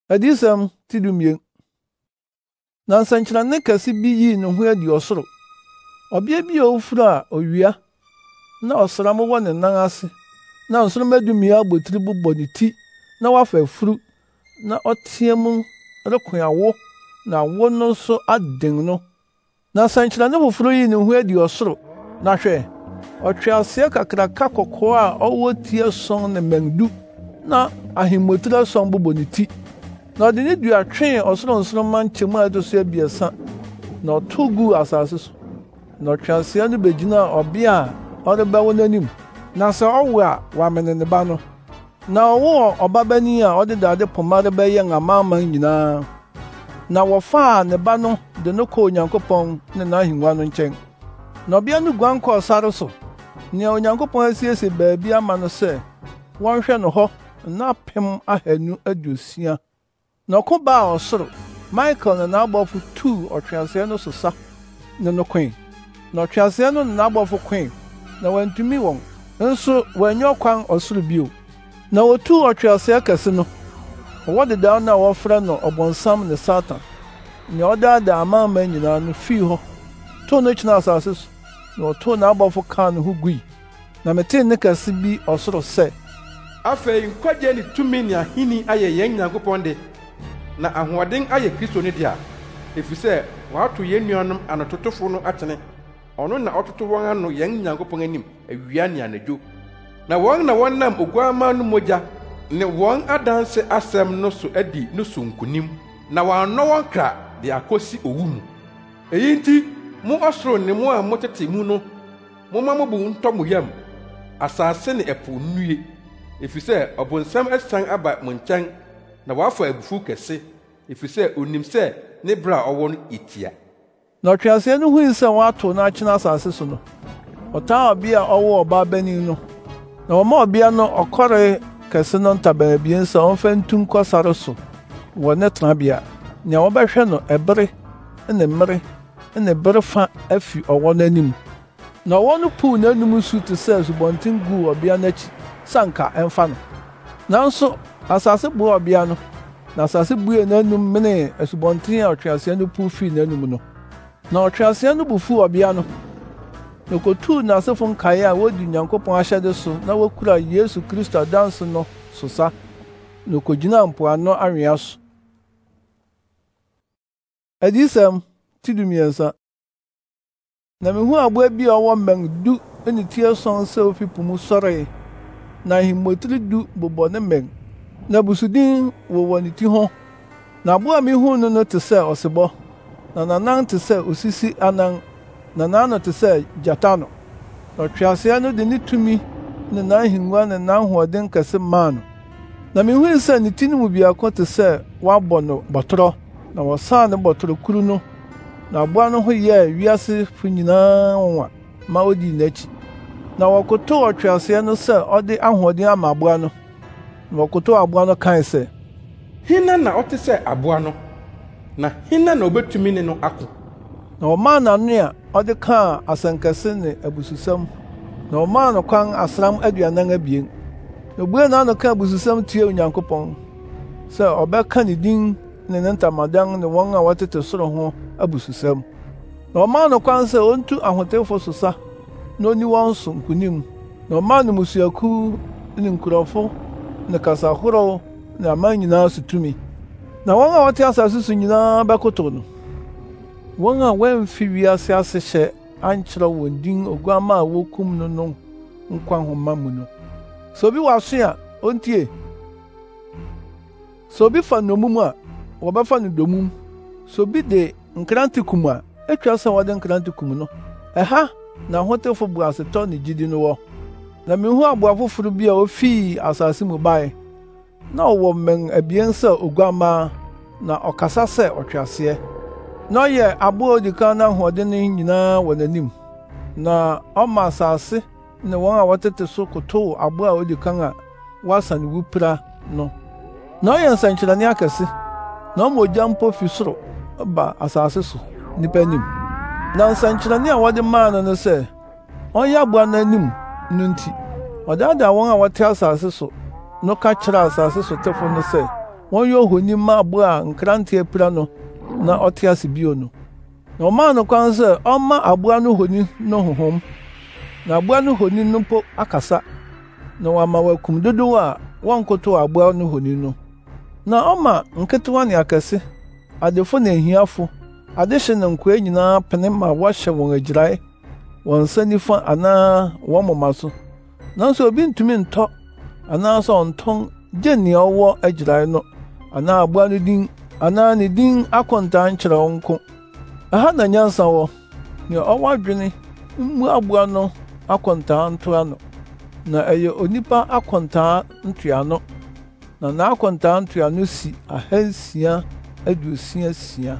Adiyisɛm ti dumien. Na nsɛnkyerɛnne kɛse bi yii ne ho adi ɔsoro. Ɔbea bi a ofura a owia, na ɔsram wɔ ne nan ase, na nsoromma dumien abotiri bobɔ ne ti, na wafa afuru, na ɔteɛ mu reko awo, na awo no nso aden no. Na nsɛnkyerɛnne foforo yii ne ho adi ɔsoro. Na hwɛ, ɔtweaseɛ kakraka kɔkɔɔ a ɔwɔ ti 7 ne mmɛn 10, na ahemmotiri 7 bobɔ ne ti. Na ɔde ne dua twee ɔsoro nsoromma nkyɛmu a ɛto so 3, na ɔtow guu asase so. Na ɔtweaseɛ no begyinaa ɔbea a ɔrebɛwo n'anim. Na sɛ ɔwo a wamene ne ba no. Na ɔwoo ɔbabanin a ɔde dade poma rebɛyɛn amanaman nyinaa. Na wɔfaa ne ba no de no kɔɔ Onyankopɔn ne n'ahengua no nkyɛn. Na ɔbea no guan kɔɔ sare so, nea Onyankopɔn asiesie baabi ama no sɛ wɔnhwɛ no hɔ nna 260. Na ɔko baa ɔsoro. Mikael ne n'abɔfo tuu ɔtweaseɛ no so sa ne no koe. Na ɔtweaseɛ no ne n'abɔfo koe, na wɔantumi wɔn, nso wɔannya ɔkwan ɔsoro bio. Na wotuu ɔtweaseɛ kɛse no. Ɔwɔ dedaw no a wɔfrɛ no ɔbonsam ne Satan, nea ɔdaadaa amanaman nyinaa no, fii hɔ, tow no kyinaa asase so, na ɔtow n'abɔfo kaa ne ho gui. Na metee nne kɛse bi ɔsoro sɛ, afei nkwagye ne tumi ne ahenni ayɛ yɛn Nyankopɔn de, na ahoɔden ayɛ Kristo no de a, efisɛ wɔato yɛn nuanom anototofo no atene. Ɔno na ɔtoto wɔn ano yɛn Nyankopɔn anim awia ne anadwo. Na wɔn na wɔnam Oguamma no mogya ne wɔn adanse asɛm no so adi no so nkonim, na wɔannɔ wɔn kra de akosi owu mu. Eyi nti, mo ɔsoro ne mo a motete mu no, momma mo bo ntɔ mo yam, asase ne ɛpo nnue, efisɛ ɔbonsam asian aba mo nkyɛn, na wafa abufuw kɛse, efisɛ onim sɛ ne bere a ɔwɔ no etia. Na ɔtweaseɛ no hui sɛ wɔatow no akyena asase so no, ɔtaa ɔbea a ɔwɔ ɔbabanin no. Na wɔma ɔbea no ɔkɔre kɛse no ntaban 2 sɛ ɔmfa ntu nkɔ sare so wɔ ne tenabea, nea wɔbɛhwɛ no ɛbere ne mmere ne bere fa afi ɔwɔ no anim. Na ɔwɔ no puw n'anom nsu te sɛ asubɔnten guu ɔbea n'akyi sɛ anka ɛmfa no. Nanso asase boaa ɔbea no, na asase buee n'anom menee asubɔnten a ɔtweaseɛ no puw fii n'anom no. Na ɔtweaseɛ no bo fuw ɔbea no, na okotuu n'asefo nkae a wodi Nyankopɔn ahyɛde so na wokura Yesu Kristo adanse no so sa, na okogyinaa mpoano awea so. Adiyisɛm ti 13. Na mihu aboa bi a ɔwɔ mmɛn 10 ne ti 7 sɛ ofi po mu sɔree, na ahemmotiri 10 bobɔ ne mmɛn, na abusuden wowɔ ne ti ho. Na aboa a mihu no te sɛ ɔsebɔ, na n'anan te sɛ osisi anan, na n'ano te sɛ gyata no. Na ɔtweaseɛ no de ne tumi ne n'ahengua ne n'ahoɔden kɛse maa no. Na mihui sɛ ne ti no mu biako te sɛ wɔabɔ no bɔtorɔ, na wɔsaa ne bɔtɔrɔ kuru no. Na aboa no ho yɛɛ wiasefo nyinaa nwonwa ma odii n'akyi. Na wɔkotow ɔtweaseɛ no sɛ ɔde ahoɔden ama aboa no. Na wɔkotow aboa no kae sɛ, hena na ɔte sɛ aboa no? Na hena na obetumi ne no ako? Na wɔmaa n'ano a ɔde kaa asɛnkɛse ne abususɛm. Na wɔmaa no kwan asram 42. Na obuee n'ano kaa abususɛm tiee Onyankopɔn, sɛ ɔbɛka ne din ne ne ntamadan ne wɔn a wɔtete soro ho abususɛm. Na ɔmaa no kwan sɛ ontu ahotefo so sa, na onni wɔn so nkonim. Na ɔmaa no mmusuakuw ne nkurɔfo ne kasa ahorow ne aman nyinaa so tumi. Na wɔn a wɔte asase so nyinaa bɛkotow no. Wɔn a wɔamfi wiase ase hyɛ ankyerɛw wɔn din Oguamma a wokum no no nkwa nhoma mu no. Sɛ obi wɔ aso a, ontie. Sɛ obi fa nnommum a, wɔbɛfa no domum. Sɛ obi de nkrante kum a, etwa sɛ wɔde nkrante kum no. Ɛha na ahotefo bu asetɔ ne gyidi no wɔ. Na mihu aboa foforo bi a ofii asase mu bae. Na ɔwɔ mmɛn 2 sɛ Oguamma, na ɔkasa sɛ ɔtweaseɛ. Na ɔyɛ aboa a odi kan no ahoɔden no nyinaa wɔ n'anim. Na ɔma asase ne wɔn a wɔtete so kotow aboa a odi kan a wasa ne wupira no. Na ɔyɛ nsɛnkyerɛnne akɛse. Na ɔma ogya mpo fi soro ba asase so nnipa anim. Na nsɛnkyerɛnne a wɔde maa no sɛ ɔnyɛ aboa no anim no nti, ɔdaadaa wɔn a wɔte asase so no ka kyerɛɛ asase so tefo no sɛ wɔnyɛ ohoni ma aboa a nkrante apira no na ɔte ase bio no. Na ɔmaa no kwan sɛ ɔmma aboa no honi no honhom, na aboa no honi no mpo akasa, na wama wakum dodow a wɔnkotow aboa no honi no. Na ɔma nketewa ne akɛse, adefo ne ahiafo, adehye ne nkoa nyinaa pene ma wɔhyɛ wɔn agyirae, wɔn nsa nifa anaa wɔn moma so. Nanso obi ntumi ntɔ anaasɛ ɔntɔn gye nea ɔwɔ agyirae no, anaa aboa no din, anaa ne din akontaa nkyerɛw nko. Ɛha na nyansa wɔ. Nea ɔwɔ adwene mmu aboa no akontaa ntoa no, na ɛyɛ onipa akontaa ntoano, na n'akontaa ntoano si 666.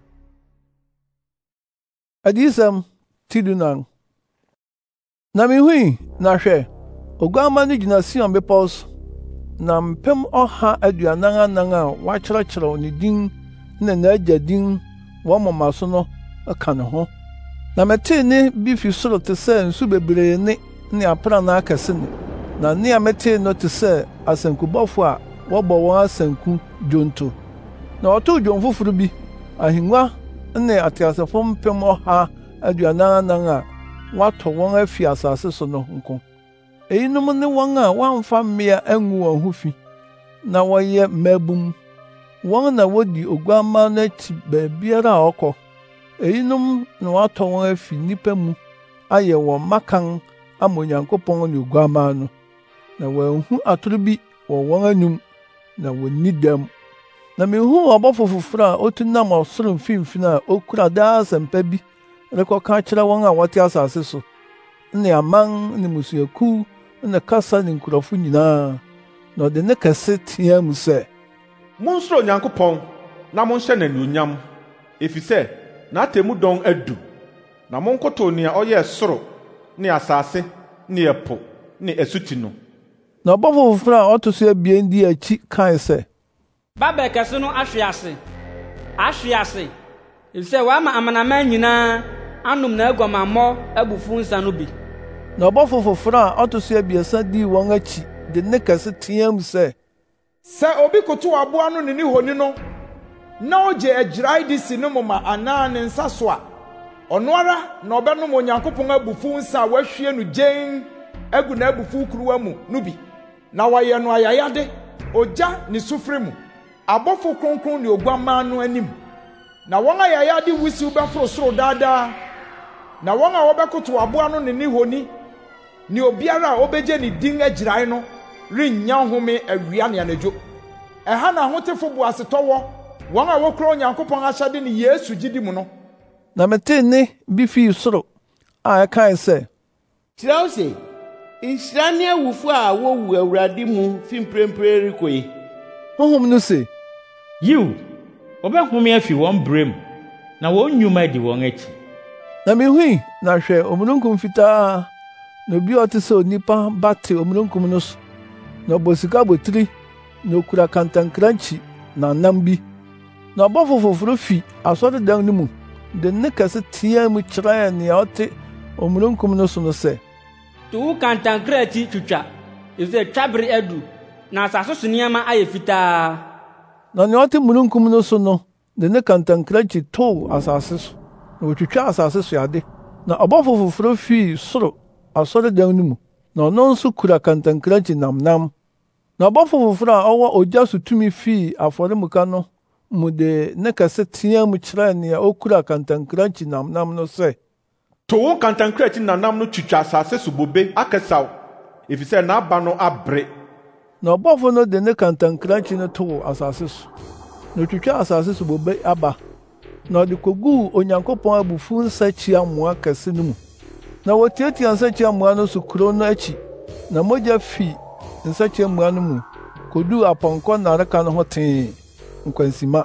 Adiyisɛm ti dunan. Na mihui na hwɛ, Oguamma no gyina Sion bepɔw so, na mpem 144 a wɔakyerɛkyerɛw ne din ne n'agya din wɔn moma so no ka ne ho. Na metee ne bi fi soro te sɛ nsu bebree ne aprannaa kɛse ne, na ne a metee no te sɛ asankubɔfo a wɔbɔ wɔn asanku dwonto. Na ɔtoo dwom foforo bi, ahengua ne ateasefo mpem 144 a wɔatɔ wɔn afi asase so no nko. Eyinom ne wɔn a wɔamfa mmea angu wɔn ho fi, na wɔyɛ mmabum. Wɔn na wodi Oguamma no akyi baabiara a ɔkɔ. Eyinom na wɔatɔ wɔn afi nnipa mu ayɛ wɔn mmakan ama Onyankopɔn ne Oguamma no, na wɔanhu atoro bi wɔ wɔn anim, na wonni dɛm. Na mihuu ɔbɔfo foforo a otu nam ɔsoro mfimfini a okura daa asɛmpa bi rekɔka kyerɛ wɔn a wɔte asase so, ne aman ne mmusuakuw ne kasa ne nkurɔfo nyinaa. Na ɔde ne kɛse teɛ mu sɛ, monsuro Onyankopɔn na monhyɛ n'anuonyam, efisɛ n'atemmu dɔn adu. Na monkotow nea ɔyɛɛ soro ne asase ne ɛpo ne asuti no. Na ɔbɔfo foforo a ɔto so abien di akyi kae sɛ, Babel kɛse no ahwe ase, efisɛ wama amanaman nyinaa anom n'aguamammɔ abufuw nsa no bi. Na ɔbɔfo foforo a ɔto so abiɛsa dii wɔn akyi de ne kɛse teɛ mu sɛ, sɛ obi kotow aboa no ne ne honi no, na ogye agyirae de si ne moma anaa ne nsa so a, ɔno ara na ɔbɛnom Onyankopɔn abufuw nsa a wahwie no gyen agu n'abufuw kuruwa mu no bi, na wɔyɛ no ayayade, ogya ne sufre mu, abɔfo kronkron ne Oguamma no anim. Na wɔn ayayade wusiw bɛforo soro daadaa, na wɔn a wɔbɛkotow aboa no ne ne honi ne obiara a obegye ne din agyirae no rennya nhome awia ne anadwo. Ɛha na ahotefo bo asetɔ wɔ, wɔn a wokura Onyankopɔn ahyɛde ne Yesu gyidi mu no. Na metee ne bi fii soro a ɛkae sɛ, kyerɛw se, nhyira ne awufo a wowu Awurade mu fi mprempren rekɔ yi. Honhom no se, yiw, wɔbɛhome afi wɔn brɛ mu, na wɔn nnwuma adi wɔn akyi. Na mihui na hwɛ omununkum fitaa, na obi a ɔte sɛ onipa ba te omununkum no so, na ɔbɔ sika botiri, na okura kantankrankyi na nam bi. Na ɔbɔfo foforo fi asɔredan no mu de ne kɛse teɛ mu kyerɛɛ nea ɔte omununkum no so no sɛ, To wo kantankrakyi twitwa, efisɛ twabere adu, na asase so nneɛma ayɛ fitaa. Na nea ɔte mununkum no so no de ne kantankrakyi tow asase so, na otwitwa asase so ade. Na ɔbɔfo foforo fii soro asɔredan no mu, na ɔno nso kura kantankrakyi namnam. Na ɔbɔfo foforo a ɔwɔ ogya so tumi fii afɔremuka no mu de ne kɛse teɛ mu kyerɛɛ nea okura kantankrakyi namnam no sɛ, To wo kantankrakyi namnam no twitwa asase so bobe akɛsaw, efisɛ n'aba no abere. Na ɔbɔfo no de ne kantankrakyi no too asase so, na otwitwa asase so bobe aba, na ɔde koguu Onyankopɔn abufuw nsakyiamoa kɛse no mu. Na wotiatia nsakyiamoa no so kurow no akyi, na mogya fi nsakyiamoa no mu koduu apɔnkɔ nnareka no ho tee nkwansima.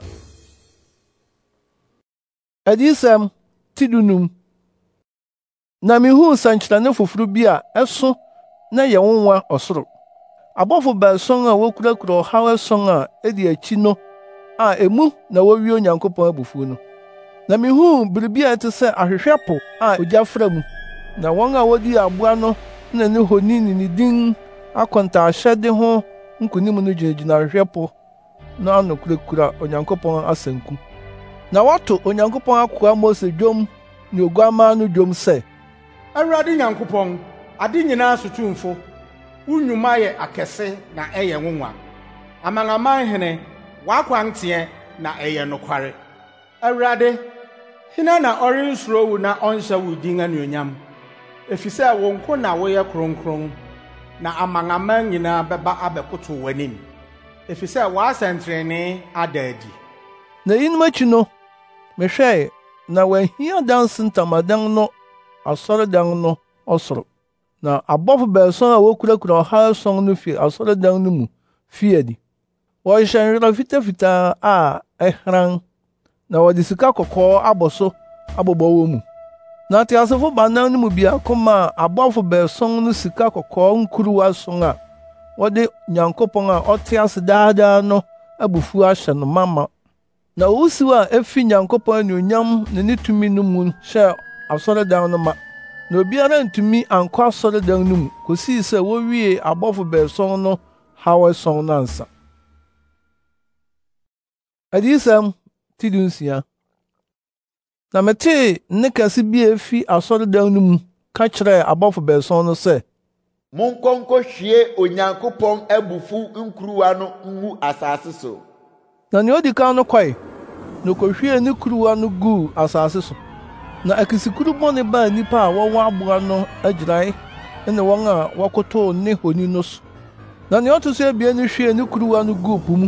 Adiyisɛm ti dunum. Na mihuu nsɛnkyerɛnne foforo bi a ɛso na yɛ nwonwa ɔsoro. Abɔfo baason a wokurakura ɔhaw ason a edi akyi no a emu na wowie Onyankopɔn abufuw no. Na mihuu biribi a ɛte sɛ ahwehwɛ po a ogya fra mu, na wɔn a wodi aboa no ne ne honi ne ne din akontaahyɛde ho nkonim no gyinagyina ahwehwɛ po na ano kurakura Onyankopɔn asanku. Na wɔto Onyankopɔn akoa Mose dwom ne Oguamma no dwom sɛ, Awurade Nyankopɔn, ade nyinaa so tumfo, wo nnwuma yɛ akɛse na ɛyɛ nwonwa. Amanaman hene, w'akwanteɛ na ɛyɛ nokware. Awurade, hena na ɔrensuro wo na ɔnhyɛ wo din anuonyam? Efisɛ wo nko na woyɛ kronkron, na amanaman nyinaa bɛba abɛkotow w'anim, efisɛ w'asɛnterɛnee ada adi. Na yinom akyi no, mehwɛe, na wɔahia danse ntamadan no asɔredan no ɔsoro. Na abɔfo baason a wokurakura ɔha ason no fi asɔredan no mu fii adi. Wɔhyehyɛ nwera fitafitaa a ɛhran, na wɔde sika kɔkɔɔ abɔ so abobɔ wɔ mu. Na ateasefo baanan no mu biako maa abɔfo baason no sika kɔkɔɔ nkuruwa ason a wɔde Nyankopɔn a ɔte ase daadaa no abufuw ahyɛ no ma. Na owusiw a efi Nyankopɔn anuonyam ne ne tumi no mu hyɛ asɔredan no ma. Na obiara ntumi ankɔ asɔredan no mu kosii sɛ wowie abɔfo baason no haw ason no ansa. Adiyisɛm ti 16. Na metee nne kɛse bi a efi asɔredan no mu ka kyerɛɛ abɔfo baason no sɛ, monkɔ nkɔhwie Onyankopɔn abufuw nkuruwa no ngu asase so. Na nea odi kan no kɔe, na okohwiee ne kuruwa no guu asase so. Na akisikuru bɔne baa nnipa a wɔwɔ aboa no agyirae ne wɔn a wɔkotow ne honi no so. Na nea ɔto so abien no hwiee ne kuruwa no guu po mu,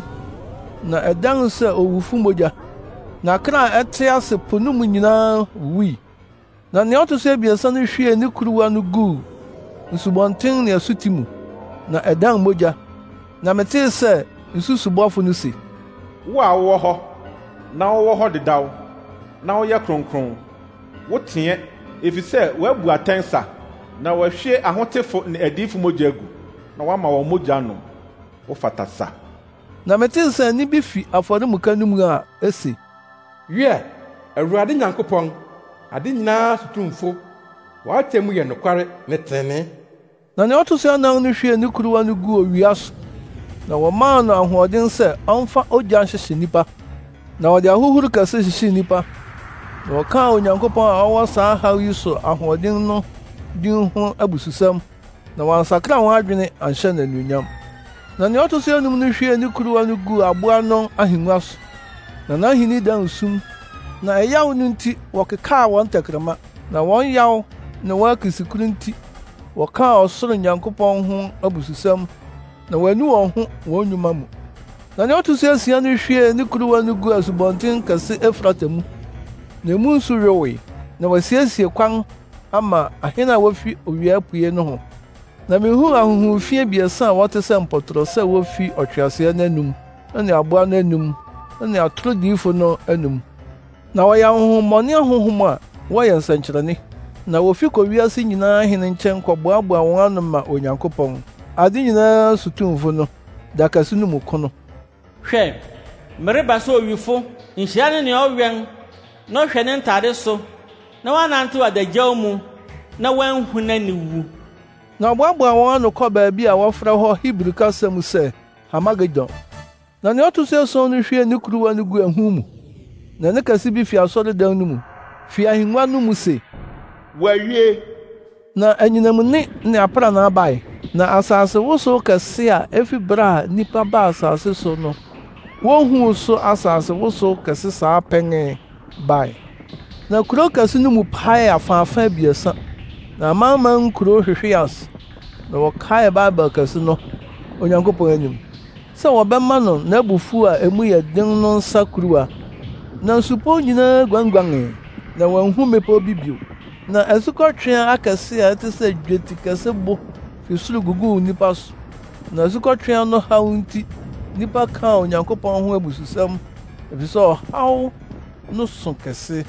na ɛdan sɛ owufo mogya. Na kra a ɛte ase po no mu nyinaa wuwui. Na nea ɔto so abiɛsa no hwiee ne kuruwa no guu nsubɔnten ne asuti mu, na ɛdan mogya. Na metee sɛ nsusobɔfo no se, Wo a wowɔ hɔ, na wowɔ hɔ dedaw, na woyɛ kronkron, woteɛ, efisɛ woabu atɛn sa, na wɔahwie ahotefo ne adiyifo mogya agu, na woama wɔn mogya nom. Wofata sa. Na metee sɛ nne bi fi afɔremuka no mu a ese, Wiɛ, Awurade Nyankopɔn, ade nyinaa so tumfo, w'atemmu yɛ nokware ne trenee. Na nea ɔto so anan no hwiee ne kuruwa no guu owia so. Na wɔmaa no ahoɔden sɛ ɔmfa ogya nhyehyɛ nnipa. Na wɔde ahohuru kɛse hyehyee nnipa. Na wɔkaa Onyankopɔn a ɔwɔ saa haw yi so ahoɔden no din ho abususɛm, na wɔansakra wɔn adwene anhyɛ no anuonyam. Na nea ɔto so anum no hwiee ne kuruwa no guu aboa no ahengua so. Na n'ahenni dan sum. Na ɛyaw no nti wɔkekaa wɔn tɛkrɛma. Na wɔn yaw ne wɔn akisikuru nti wɔkaa ɔsoro Nyankopɔn ho abususɛm, na wɔanu wɔn ho wɔn nnwuma mu. Na nea ɔto so asia no hwiee ne kuruwa no guu asubɔnten kɛse Efrata mu. Na emu nso yowee, na wɔasiesie kwan ama ahene a wofi owia apue no ho. Na mihuu ahonhomfi abiɛsa a wɔte sɛ mpɔtorɔ sɛ wofi ɔtweaseɛ no anum, ne aboa no anum, ne atoro diyifo no anum. Na wɔyɛ ahonhommɔne ahonhom a wɔyɛ nsɛnkyerɛnne. Na wofi kɔ wiase nyinaa hene nkyɛn kɔboaboa wɔn ano ma Onyankopɔn, ade nyinaa so tumfo no, da kɛse no mu ko no. Hwɛ, mereba sɛ owifo, nhyira ne nea ɔwɛn, na ɔhwɛ ne ntade so, na wɔanantew adagyaw mu, na wɔanhu n'ani wu. Na ɔboaboa wɔn ano kɔ baabi a wɔfrɛ hɔ Hebri kasa mu sɛ Hamagedon. Na nea ɔto so ason no hwiee ne kuruwa no gu ahum mu. Na ne kɛse bi fi asɔredan no mu, fi ahengua no mu se, Wɔawie. Na anyinamne ne aprannaa bae. Na asase wosow kɛse a efi bere a nnipa baa asase so no, wohuu so asase wosow kɛse saa pɛnee bae. Na kurow kɛse no mu paee afaafa abiɛsa. Na amanaman nkurow hwehwee ase. Na wɔkaee Babel kɛse no Onyankopɔn anim, sɛ wɔbɛma no n'abufuw a emu yɛ den no nsa kuruwa. Na nsupɔw nyinaa guanguanee, na wɔanhu mmepɔw bi bio. Na asukɔtweaa akɛse a ɛte sɛ dweti kɛse bo fi soro guguu nnipa so. Na asukɔtweaa no haw nti nnipa kaa Onyankopɔn ho abususɛm, efisɛ ɔhaw no so kɛse.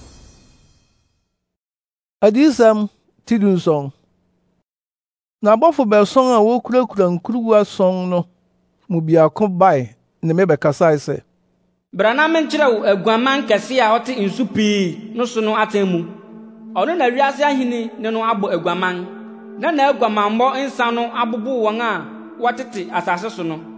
Adiyisɛm ti 17. Na abɔfo baason a wokurakura nkuruwa ason no mu biako bae ne me bɛkasae sɛ, Bra na menkyerɛ wo aguaman kɛse a ɔte nsu pii no so no atɛn mu. Ɔno na wiase ahenni ne no abɔ aguaman, na n'aguamammɔ nsa no abobo wɔn a wɔtete asase so no.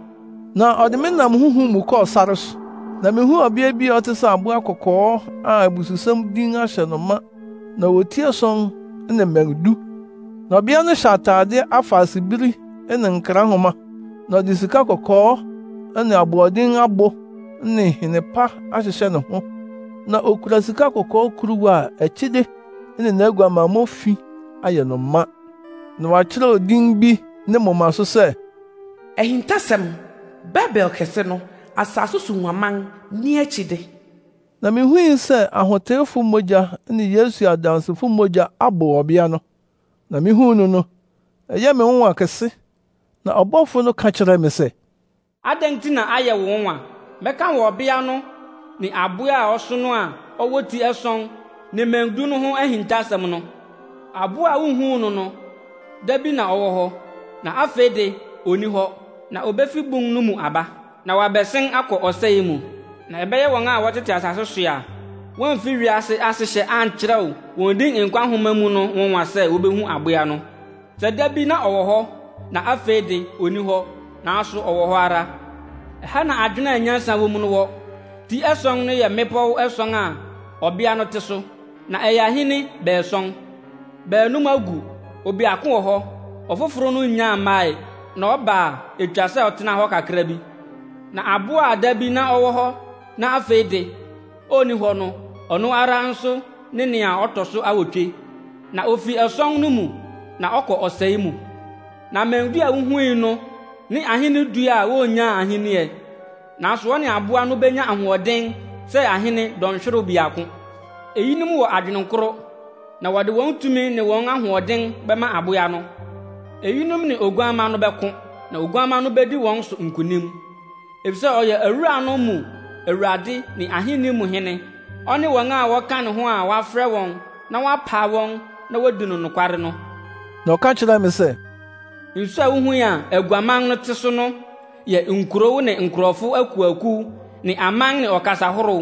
Na ɔde me nam honhom mu kɔɔ sare so, na mihu ɔbea bi a ɔte sɛ aboa kɔkɔɔ a abususɛm din ahyɛ no ma, na woti 7 ne mmɛn 10. Na ɔbea no hyɛ atade afaasebiri ne nkra nhoma, na ɔde sika kɔkɔɔ ne aboɔden abo ne nhene pa ahyehyɛ ne ho, na okura sika kɔkɔɔ kuruwa a akyide ne n'aguamammɔ fi ayɛ no ma. Na wɔakyerɛw din bi ne moma so sɛ, Ɛhintasɛm, Babel kɛse no, asase so nwaman ni akyide. Na mihui sɛ ahoteefo mogya ne Yesu adansefo mogya abɔ ɔbea no. Na mihuu no, ɛyɛ me nwonwa kɛse. Na ɔbɔfo no ka kyerɛɛ me sɛ, Adɛn nti na ayɛ wo nwonwa? Mɛka wɔ ɔbea no ne aboa a ɔso no a ɔwɔ ti 7 ne mmɛn 10 no ho ahintasɛm no. Aboa a wunhuu no da bi na ɔwɔ hɔ, na afei de onni hɔ, na obefi bun no mu aba, na wabɛsen akɔ ɔsɛe mu. Na ɛbɛyɛ wɔn a wɔtete asase so a wɔmfi wiase ahyehyɛ ankyerɛw wɔn din nkwa nhoma mu no nwonwa sɛ wobehu aboa no. Sɛ da bi na ɔwɔ hɔ, na afei de onni hɔ, nanso ɔwɔ hɔ ara. Ɛha na adwene a nyansa wɔ mu no wɔ. Ti 7 no yɛ mmepɔw 7 a ɔbea no te so, na ɛyɛ ahene 7. Baanum agu, obiako wɔ hɔ, ɔfoforo no nyaa mmae, na ɔba a etwa sɛ ɔtena hɔ kakra bi. Na aboa a da bi na ɔwɔ hɔ, na afei de onni hɔ no, ɔno ara nso ne nea ɔtɔ so 8, na ofi 7 no mu, na ɔkɔ ɔsɛe mu. Na mmɛn a wuhui no ne ahene 10 a wonyaa ahenneɛ, nanso wɔne aboa no benya ahoɔden sɛ ahene dɔnhwerew biako. Eyinom wɔ adwene koro, na wɔde wɔn tumi ne wɔn ahoɔden bɛma aboa no. Eyinom ne oguamma no bɛko, na oguamma no bedi wɔn so nkonim. Efisɛ ɔyɛ awura no mu Awurade ne ahenni mu hene. Ɔne wɔn a wɔka ne ho a wɔafrɛ wɔn na wɔapaa wɔn na wodi no nokware no. Na ɔka kyerɛɛ me sɛ, Nsu a wuhui a aguaman no te so no yɛ nkurow ne nkurɔfo akuwakuw ne aman ne ɔkasa horow.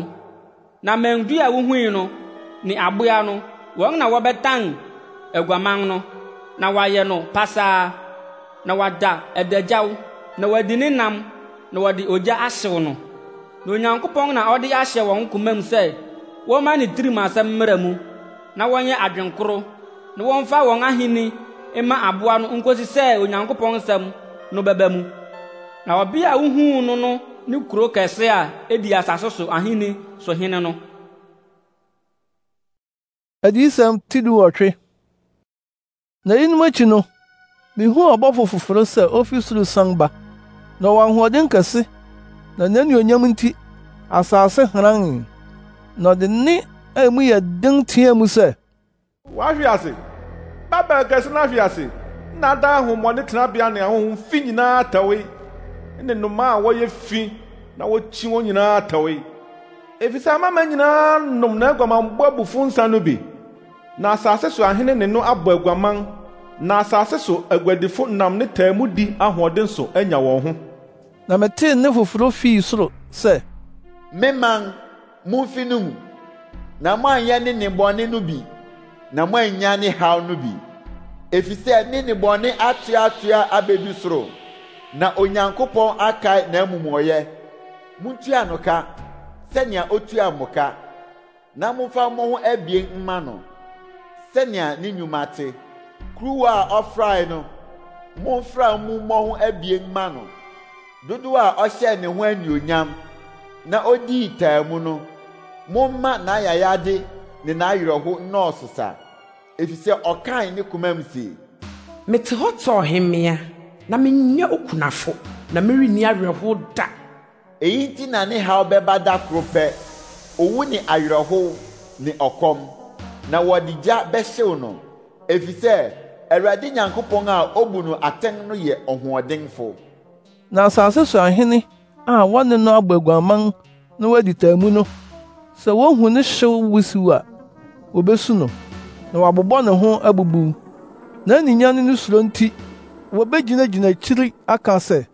Na mmɛn 10 a wuhui no ne aboa no, wɔn na wɔbɛtan aguaman no, na wɔayɛ no pasaa, na wɔada adagyaw, na wɔadi ne nam, na wɔde ogya ahyew no. Na Onyankopɔn na ɔde ahyɛ wɔn koma mu sɛ wɔmma ne tirim asɛm mmara mu, na wɔnyɛ adwenkoro, na wɔmfa wɔn ahenni mma aboa no nkosi sɛ Onyankopɔn nsɛm no bɛba mu. Na ɔbea a wuhuu no ne kuro kɛse a edi asase so ahenni so hene no. Adiyisɛm ti 18. Na yinom akyi no, mihuu ɔbɔfo foforo sɛ ofi soro sian ba, na ɔwɔ ahoɔden kɛse, na n'anuonyam nti asase hran, na ɔde nne a emu yɛ den teɛ mu sɛ, Wahwe ase, Babel kɛse no ahwe ase, na ada ahommɔne tenabea ne ahohom fi nyinaa tɛwee, ne nnomaa a wɔyɛ fi na wokyi wɔn nyinaa tɛwee. Efisɛ amama nyinaa nom n'aguamammɔ abufuw nsa no bi, na asase so ahene ne no abɔ aguaman, na asase so aguadifo nam ne taa mu di ahoɔden so anya wɔn ho. Na metee nne foforo fii soro sɛ, Memman, mumfi no mu, na moanyɛ ne nnebɔne no bi, na moannya ne haw no bi. Efisɛ ne nnebɔne atoatoa abedu soro, na Onyankopɔn akae n'amumɔyɛ. Muntua no ka, sɛnea otua mo ka, na momfa mo ho abien mma no, sɛnea ne nnwuma te. Kuruwa a ɔfrae no, momfra mu mmɔ ho abien mma no. Dodow a ɔhyɛ ne ho anuonyam, na odii taa mu no, momma n'ayayade ne n'awerɛho nnɔɔso sa. Efisɛ ɔkae ne koma mu se, Mete hɔ tɔ ɔhemmea, na menyɛ okunafo, na merenni awerɛho da. Eyi nti na ne haw bɛba da koro pɛ, owu ne awerɛho ne ɔkɔm, na wɔde gya bɛhyew no. Efisɛ Awurade Nyankopɔn a obu no atɛn no yɛ ɔhoɔdenfo. Na asase so ahene a wɔne no abɔ aguaman na wɔadi taa mu no, sɛ wohu ne hyew wusiw a, wobesu no, na wɔabobɔ ne ho abubuw. N'aninya ne ne suro nti, wobegyinagyina akyiri aka sɛ,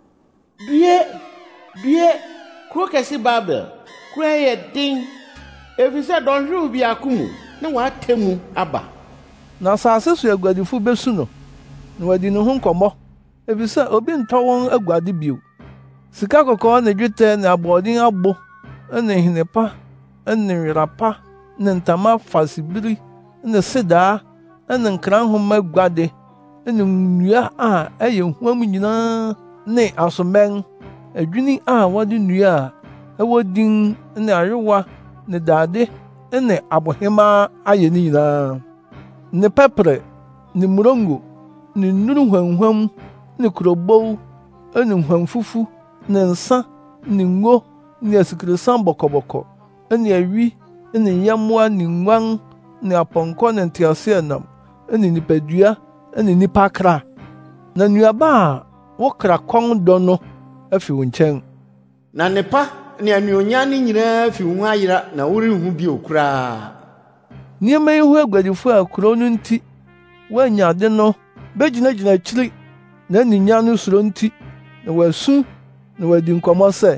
Due, kuro kɛse Babel, kuro yɛ den, efisɛ dɔnhwerew biako mu, na wɔatɛ mu aba. Na asase so aguadifo besu no, na wɔadi ne ho nkɔmmɔ, efisɛ obi ntɔ wɔn aguade bio. sika kɔkɔɔ ne dwetɛ ne aboɔden abo ne nhene pa ne nwera pa ne ntama fasibiri ne sedaa ne nkra nhoma guade ne nnua a ɛyɛ huam nyinaa ne asomɛn, adwinni a wɔde nnua a ɛwɔ din ne ayowa ne dade ne abohemaa ayɛ ne nyinaa, ne pɛprɛ ne mmurongo ne nnuru huamhuam ne kurobow ne huamfufu ne nsa ne ngo ne asikresiam bɔkɔbɔkɔ ne awi ne nyɛmmoa ne nguan ne apɔnkɔ ne nteaseɛnam ne nipadua ne nnipa kra. Na nnuaba a wo kra kɔn dɔ no afi wo nkyɛn. Na nnepa ne anuonyam no nyinaa fi wo ho ayera na worenhu bio koraa. Nneɛma yi ho aguadifo a kurow no nti wɔanya ade no begyinagyina akyiri na anuonyam no suro nti, na wɔasu na wɔadi nkɔmmɔ sɛ,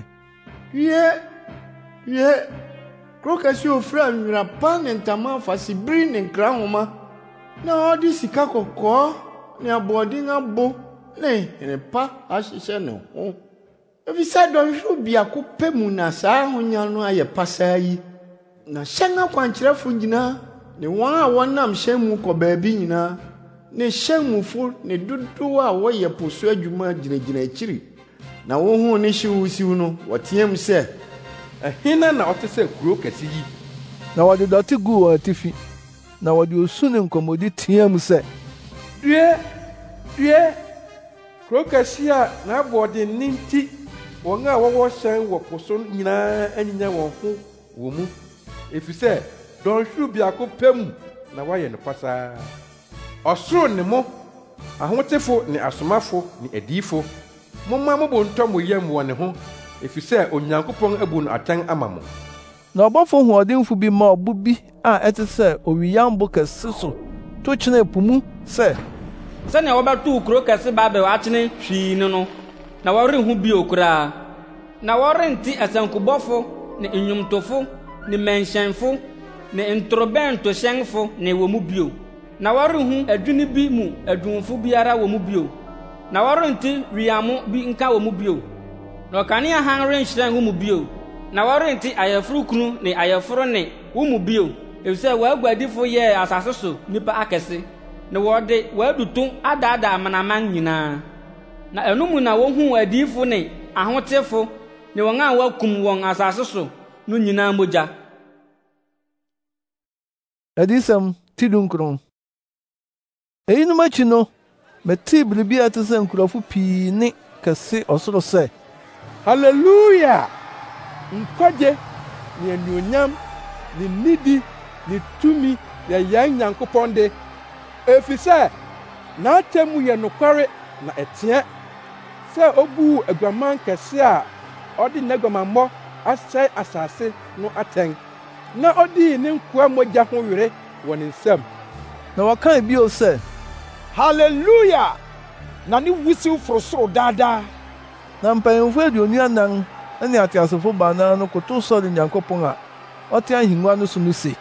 Wie, kuro kɛse ofura nwera pa ne ntama fasibiri ne nkra nhoma, na ɔde sika kɔkɔɔ ne aboɔden abo ne nhene pa ahyehyɛ ne ho. Efisɛ dɔnhwere biako pɛ mu na saa ahonya no ayɛ pasaa yi. Na hyɛn akwankyerɛfo nyinaa ne wɔn a wɔnam hyɛn mu kɔ baabi nyinaa ne hyɛn mufo ne dodow a wɔyɛ po so adwuma gyinagyina akyiri. Na wohu ne hyew no, wɔteɛm sɛ, ɛhena na ɔte sɛ kurow kɛse yi? Na wɔde dɔte guu wɔn atifi, na wɔde osu ne nkɔmmɔdi teɛm sɛ, Due! Kurow kɛse a n'aboɔden ne nti wɔn a wɔwɔ hyɛn wɔ po so nyinaa anyinya wɔn ho wɔ mu, efisɛ dɔnhwerew biako pɛ mu na wɔayɛ no pasaa. Ɔsoro ne mo, ahotefo ne asomafo ne adiyifo, momma mo bo ntɔ mo yam wɔ ne ho, efisɛ Onyankopɔn abu no atɛn ama mo. Na ɔbɔfo hoɔdenfo bi ma ɔbo bi a ɛte sɛ owiyambo kɛse so to kyerɛɛ po mu sɛ, sɛnea wɔbɛtow kurow kɛse Babel akyene hwii no, na wɔrenhu bio koraa. Na wɔrente asankubɔfo ne nnwomtofo ne mmɛnhyɛnfo ne ntorobɛntohyɛnfo ne wɔ mu bio. Na wɔrenhu adwinni bi mu adwumfo biara wɔ mu bio. Na wɔrente wiamo bi nka wɔ mu bio. Na ɔkanea hann renhyerɛn wo mu bio. Na wɔrente ayɛforokunu ne ayɛforo ne wo mu bio, efisɛ wɔaguadifo yɛɛ asase so nnipa akɛse, na wɔde wɔaduto adaadaa amanaman nyinaa. Na ɛno mu na wohuu adiyifo ne ahotefo ne wɔn a wɔakum wɔn asase so no nyinaa mogya. Adiyisɛm ti dunkron. Eyinom akyi no, metee biribi a ɛte sɛ nkurɔfo pii ne kɛse ɔsoro sɛ, Hallelujah! Nkwagye ne anuonyam ne nidi ne tumi yɛ yɛn Nyankopɔn de, efisɛ n'atemmu yɛ nokware na ɛteɛ, sɛ obuu aguaman kɛse a ɔde n'aguamammɔ asɛe asase no atɛn, na odii ne nkoa mogya ho were wɔ ne nsam. Na wɔkae bio sɛ, Hallelujah! Na ne wusiw foro soro daadaa. Na mpanyimfo 24 ne ateasefo baanan no kotow sɔre Nyankopɔn a ɔte ahengua no so no se,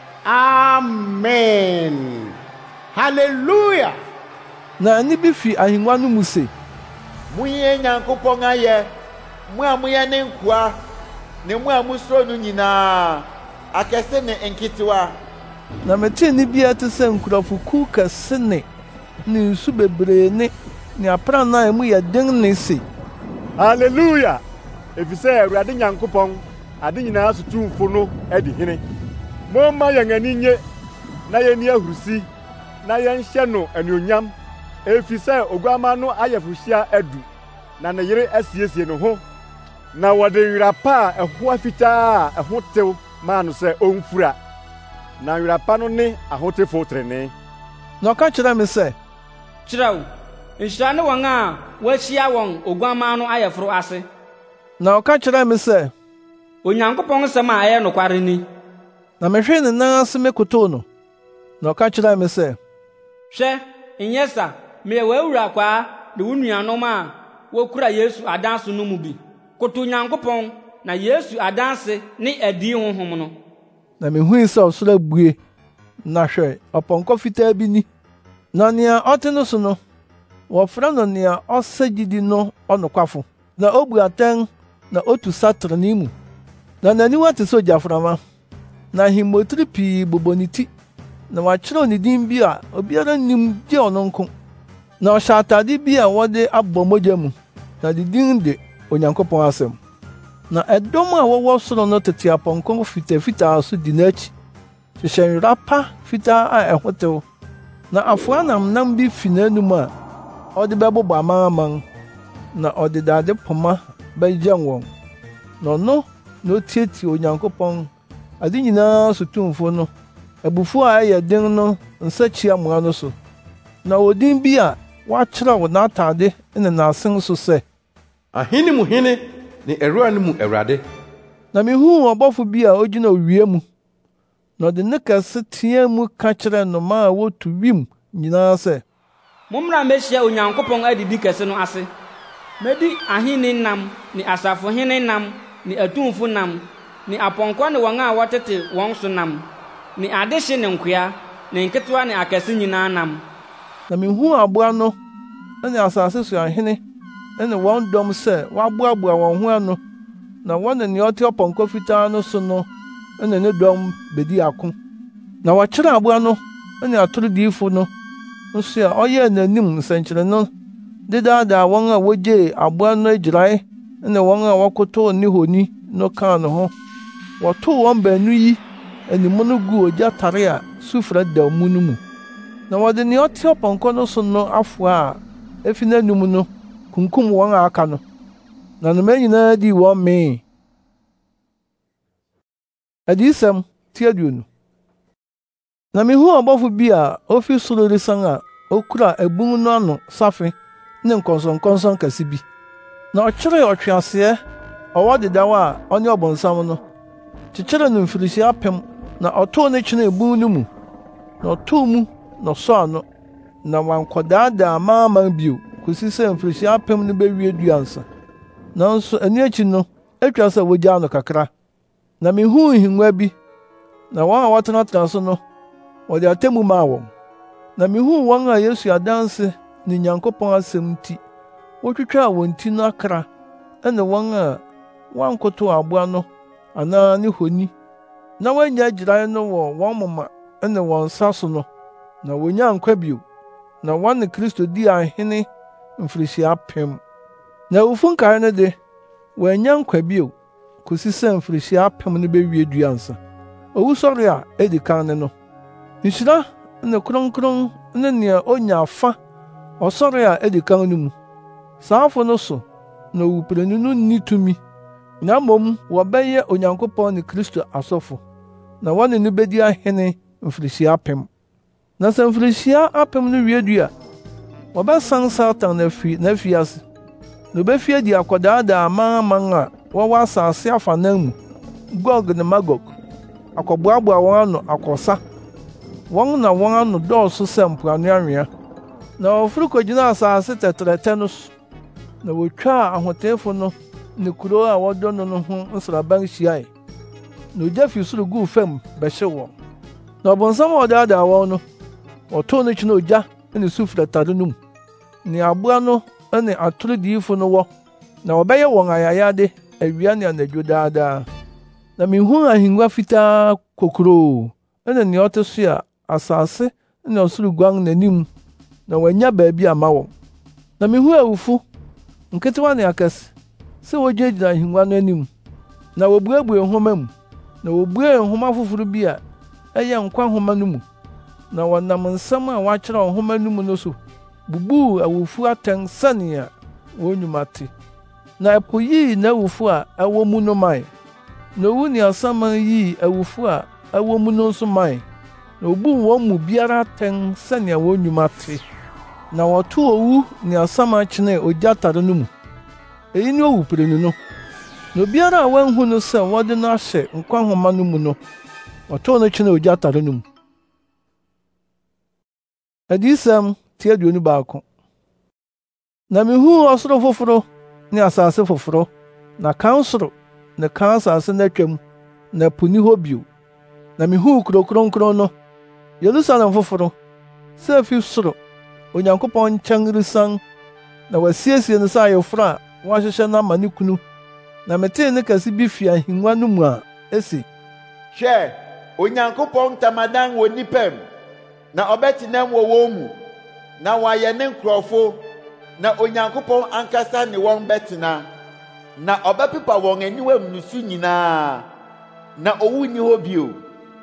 Amen! Hallelujah! Na nne bi fi ahengua no mu se, Monyɛ Nyankopɔn ayɛ, mo a moyɛ ne nkoa, ne mo a musuro no nyinaa, akɛse ne nketewa. Na metee nne bi a ɛte sɛ nkurɔfokuw kɛse ne nsu bebree ne aprannaa a emu yɛ den ne se, Hallelujah! Efisɛ Awurade Nyankopɔn, ade nyinaa so tumfo no adi hene. Momma yɛn ani nye, na yenni ahurusi, na yɛnhyɛ no anuonyam, efisɛ oguamma no ayɛforohyia adu, na ne yere asiesie ne ho. Na wɔde nwera pa a ɛho afitaa a ɛho tew maa no sɛ omfura. Na nwera pa no ne ahotefo trenee. Na ɔka kyerɛɛ me sɛ, Kyerɛw, nhyira ne wɔn a wɔahyia wɔn oguamma no ayɛforo ase. Na ɔka kyerɛɛ me sɛ, Onyankopɔn nsɛm a ɛyɛ nokware ni. Na mehwee ne nan ase mekotow no. Na ɔka kyerɛɛ me sɛ, Hwɛ, nyɛ sa, meyɛ w'awura kwaa ne wo nuanom a wokura Yesu adanse no mu bi. Koto Onyankopɔn na Yesu adanse ne adiyi honhom no. Na mihui sɛ ɔsoro abue, na hwɛ, ɔpɔnkɔ fitaa bi ni. Na nea ɔte no so no, wɔfrɛ no nea ɔsɛ gyidi no ɔnokwafo. na obu atɛn na otu sa trenee mu, na n'aniwa te sɛ ogyaframa, na ahemmotiri pii bobɔ ne ti, na wɔakyerɛw ne din bi a obiara nnim gye ɔno nko. Na ɔhyɛ atade bi a wɔde abɔ mogya mu, na ne din de Onyankopɔn Asɛm. Na ɛdɔm a wɔwɔ soro no tete apɔnkɔ fitafitaa so di n'akyi, hyehyɛ nwera pa fitaa a ɛho tew, na afoa namnam bi fi n'anom a ɔde bɛbobɔ amanaman, na ɔde dade poma bɛgyɛn wɔn. Na ɔno na otietie Onyankopɔn ade nyinaa so tumfo no abufuw a ɛyɛ den no nsakyiamoa no so. Na odin bi a wɔakyerɛw n'atade ne n'asen so sɛ, Ahene mu Hene ne Awura no mu Awurade. Na mihuu ɔbɔfo bi a ogyina owia mu, na ɔde ne kɛse teɛ mu ka kyerɛɛ nnomaa a wotu wim nyinaa sɛ, Mommra mmehyia Onyankopɔn adidi kɛse no ase. Medi ahenni nam ne asafohene nam ne atumfo nam ne apɔnkɔ ne wɔn a wɔtete wɔn so nam ne adehye ne nkoa ne nketewa ne akɛse nyinaa nam. Na mihuu aboa no ne asase so ahene ne wɔn dɔm sɛ wɔaboaboa wɔn ho ano, na wɔne nea ɔte ɔpɔnkɔ fitaa no so no ne ne dɔm bedi ako. Na wɔkyerɛɛ aboa no ne atorodiifo no nso a ɔyɛɛ n'anim nsɛnkyerɛnne de daadaa wɔn a wogyee aboa no agyirae ne wɔn a wɔkotow ne honi no kaa ne ho. Wɔtow wɔn baanu yi animu no guu ogya tare a sufrɛ da mu no mu. Na wɔde nea ɔte ɔpɔnkɔ no so no afoa a efi n'anom no kunkum wɔn a aka no. Na nnomaa nyinaa dii wɔn mee. Adiyisɛm ti aduonu. Na mihuu ɔbɔfo bi a ofi soro resian a okura abun no ano safe ne nkɔnsɔnkɔnsɔn kɛse bi. Na ɔkyeree ɔtweaseɛ ɔwɔ dedaw a ɔne ɔbonsam no, kyekyeree no mfirihyia 1,000, na ɔtow ne kyenee bun no mu, na ɔtow mu na ɔsɔɔ ano, na wankɔdaadaa amanaman bio kosi sɛ mfirihyia 1,000 no bewie duansa. Nanso ɛno akyi no, etwa sɛ wogyaa no kakra. Na mihuu nhengua bi, na wɔn a wɔtenatena so no, wɔde atemmu maa wɔn. Na mihuu wɔn a Yesu adanse ne Nyankopɔn asɛm nti wotwitwaa wɔn ti no akra, ɛne wɔn a wɔankotow aboa no anaa ne honi, na wɔanya agyirae no wɔ wɔn moma ne wɔn nsa so no, na wonyaa nkwa bio, na wɔne Kristo dii ahene mfirihyia 1,000. Na awufo nkae no de, wɔanya nkwa bio kosi sɛ mfirihyia 1,000 no bewie duansa. Owusɔre a edi kan ne no. Nhyira ne kronkron ne nea onya afa ɔsɔre a edi kan no mu. Saafo no so na owuprenu no nni tumi, na mmom wɔbɛyɛ Onyankopɔn ne Kristo asɔfo, na wɔne no bedi ahene mfirihyia 1,000. Na sɛ mfirihyia 1,000 no wie du a, wɔbɛsan Satan afi n'afiase, na obefi adi akɔdaadaa amanaman a wɔwɔ asase afanan mu, Gog ne Magog, akɔboaboa wɔn ano akɔsa. Wɔn na wɔn ano dɔɔso sɛ mpoano anwea. Na wɔforo kogyinaa asase tɛtrɛtɛ no so, na wotwaa ahoteefo no ne kurow a wɔdɔ no ho nsraban hyiae. Na ogya fi soro guu fam bɛhyew wɔn. Na ɔbonsam a ɔdaadaa wɔn no, wɔtow no kyena ogya ne sufrɛ tare no mu. Ne aboa no ne atorodiifo no wɔ, na wɔbɛyɛ wɔn ayayade awia ne anadwo daadaa. Na mihuu ahengua fitaa kokuroo ne nea ɔte so a asase ne ɔsoro guan n'anim, na wɔanya baabi ama wɔn. Na mihuu awufo, nketewa ne akɛse, sɛ wogyinagyina ahengua no anim, na wobuebue nhoma mu, na wobuee nhoma foforo bi a ɛyɛ nkwa nhoma no mu. Na wɔnam nsɛm a wɔakyerɛw nhoma no mu no so bubuu awufo atɛn sɛnea wɔn nnwuma te. Na ɛpo yii n'awufo a ɛwɔ mu no mae, na owu ne asaman yii awufo a ɛwɔ mu no nso mae, na obuu wɔn mu biara atɛn sɛnea wɔn nnwuma te. Na wɔtoo owu ne asaman kyenee ogya tare no mu. Eyi ne owuprenu no. Na obiara a wanhu no sɛ wɔde no ahyɛ nkwa nhoma no mu no, wɔtoo no kyenee ogya tare no mu. Adiyisɛm ti aduonu baako. Na mihuu ɔsoro foforo ne asase foforo, na kan soro ne kan asase no atwam, na po ni hɔ bio. Na mihuu kurow kronkron no, Yerusalem foforo, sɛ efi soro Onyankopɔn nkyɛn resian, na wasiesie no sɛ ayeforo a wɔahyehyɛ no ama ne kunu. Na metee nne kɛse bi fi ahengua no mu a ese, hwɛ, Onyankopɔn ntamadan wɔ nnipa mu, na ɔbɛtena wɔ wɔn mu, na wɔayɛ ne nkurɔfo, na Onyankopɔn ankasa ne wɔn bɛtena, na ɔbɛpepa wɔn aniwa mu nusu nyinaa, na owu nni hɔ bio,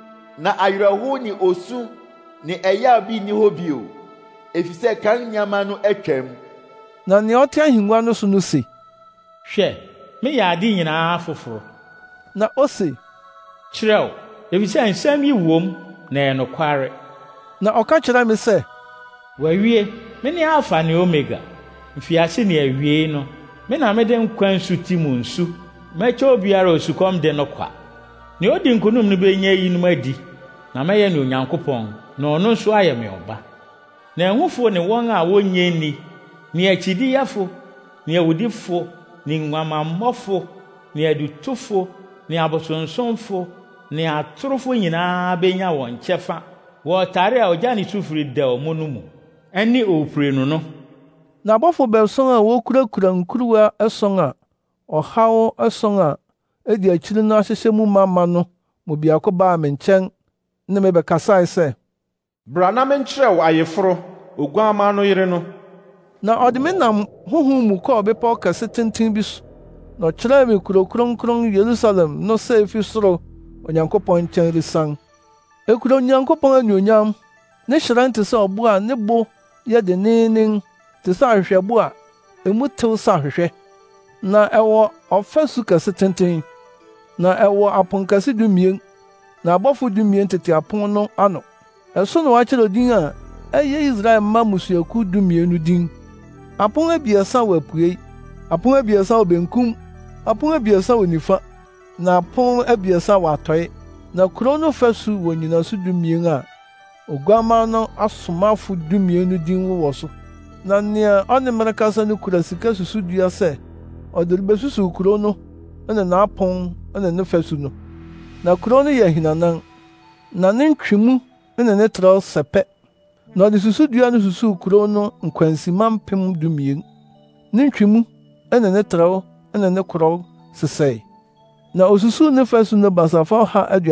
na awerɛhow ne osu ne ɛyaw bi nni hɔ bio, efisɛ kan nneɛma no atwam. Na nea ɔte ahengua no so no se, hwɛ, meyɛ ade nyinaa foforo. Na ose, kyerɛw, efisɛ nsɛm yi wom na ɛyɛ nokware. Na ɔka kyerɛ me sɛ, wɔawie, me ne Alfa ne Omega, mfiase ne awiei no. Me na mede nkwa nsu ti mu nsu, mɛkyɛ obiara osukɔm de no kwa. Nea odi nkonom no benya yinom adi, na mɛyɛ ne Onyankopɔn, na ɔno nso ayɛ me ɔba. Na ɛhufo ne wɔn a wonnye nni, ne akyidiyɛfo, ne awudifo, ne nguamammɔfo, ne adutufo, ne abosonsomfo, ne atorofo nyinaa benya wɔn kyɛfa wɔ ɔtare a ogya ne sufiri da ɔmo no mu, ɛne owupirenu no. Na abɔfo baason a wokurakura nkuruwa 7 a ɔhaw 7 a edi akyiri no ahyehyɛ mu ma no mu biako baa me nkyɛn ne me bɛkasae sɛ, bra na menkyerɛ wo ayeforo, Oguamma no yere no. Na ɔde me nam honhom mu kɔɔ bepɔw kɛse tenten bi so, na ɔkyerɛɛ me kurow kronkron Yerusalem no sɛ efi soro Onyankopɔn nkyɛn resian. Ekura Onyankopɔn anuonyam, ne hyerɛn te sɛ ɔbo a ne bo yɛ denneennen te sɛ ahwehwɛbo a emu tew sɛ ahwehwɛ. Na ɛwɔ ɔfasu kɛse tenten, na ɛwɔ aponkɛse 12, na abɔfo 12 tete apon no ano. Ɛso na wɔakyerɛw din a ɛyɛ Israel mma mmusuakuw 12 no din. Apon 3 wɔ apuei, apon 3 wɔ benkum, apon 3 wɔ nifa, na apon 3 wɔ atɔe. Na kurow no fasu wɔ nnyinaso 12 a Oguamma no asomafo 12 no din wowɔ so. Na nea ɔne me rekasa no kura sika susudua sɛ ɔde rebesusuw kurow no ne n'apon ne ne fasu no. Na kurow no yɛ ahinanan, na ne ntwemu ne ne trɛw sɛ pɛ. Na ɔde susudua no susuw kurow no nkwansima 12,000. Ne ntwemu ne ne trɛw ne ne korɔw sesɛe. Na osusuw ne fasu no basafa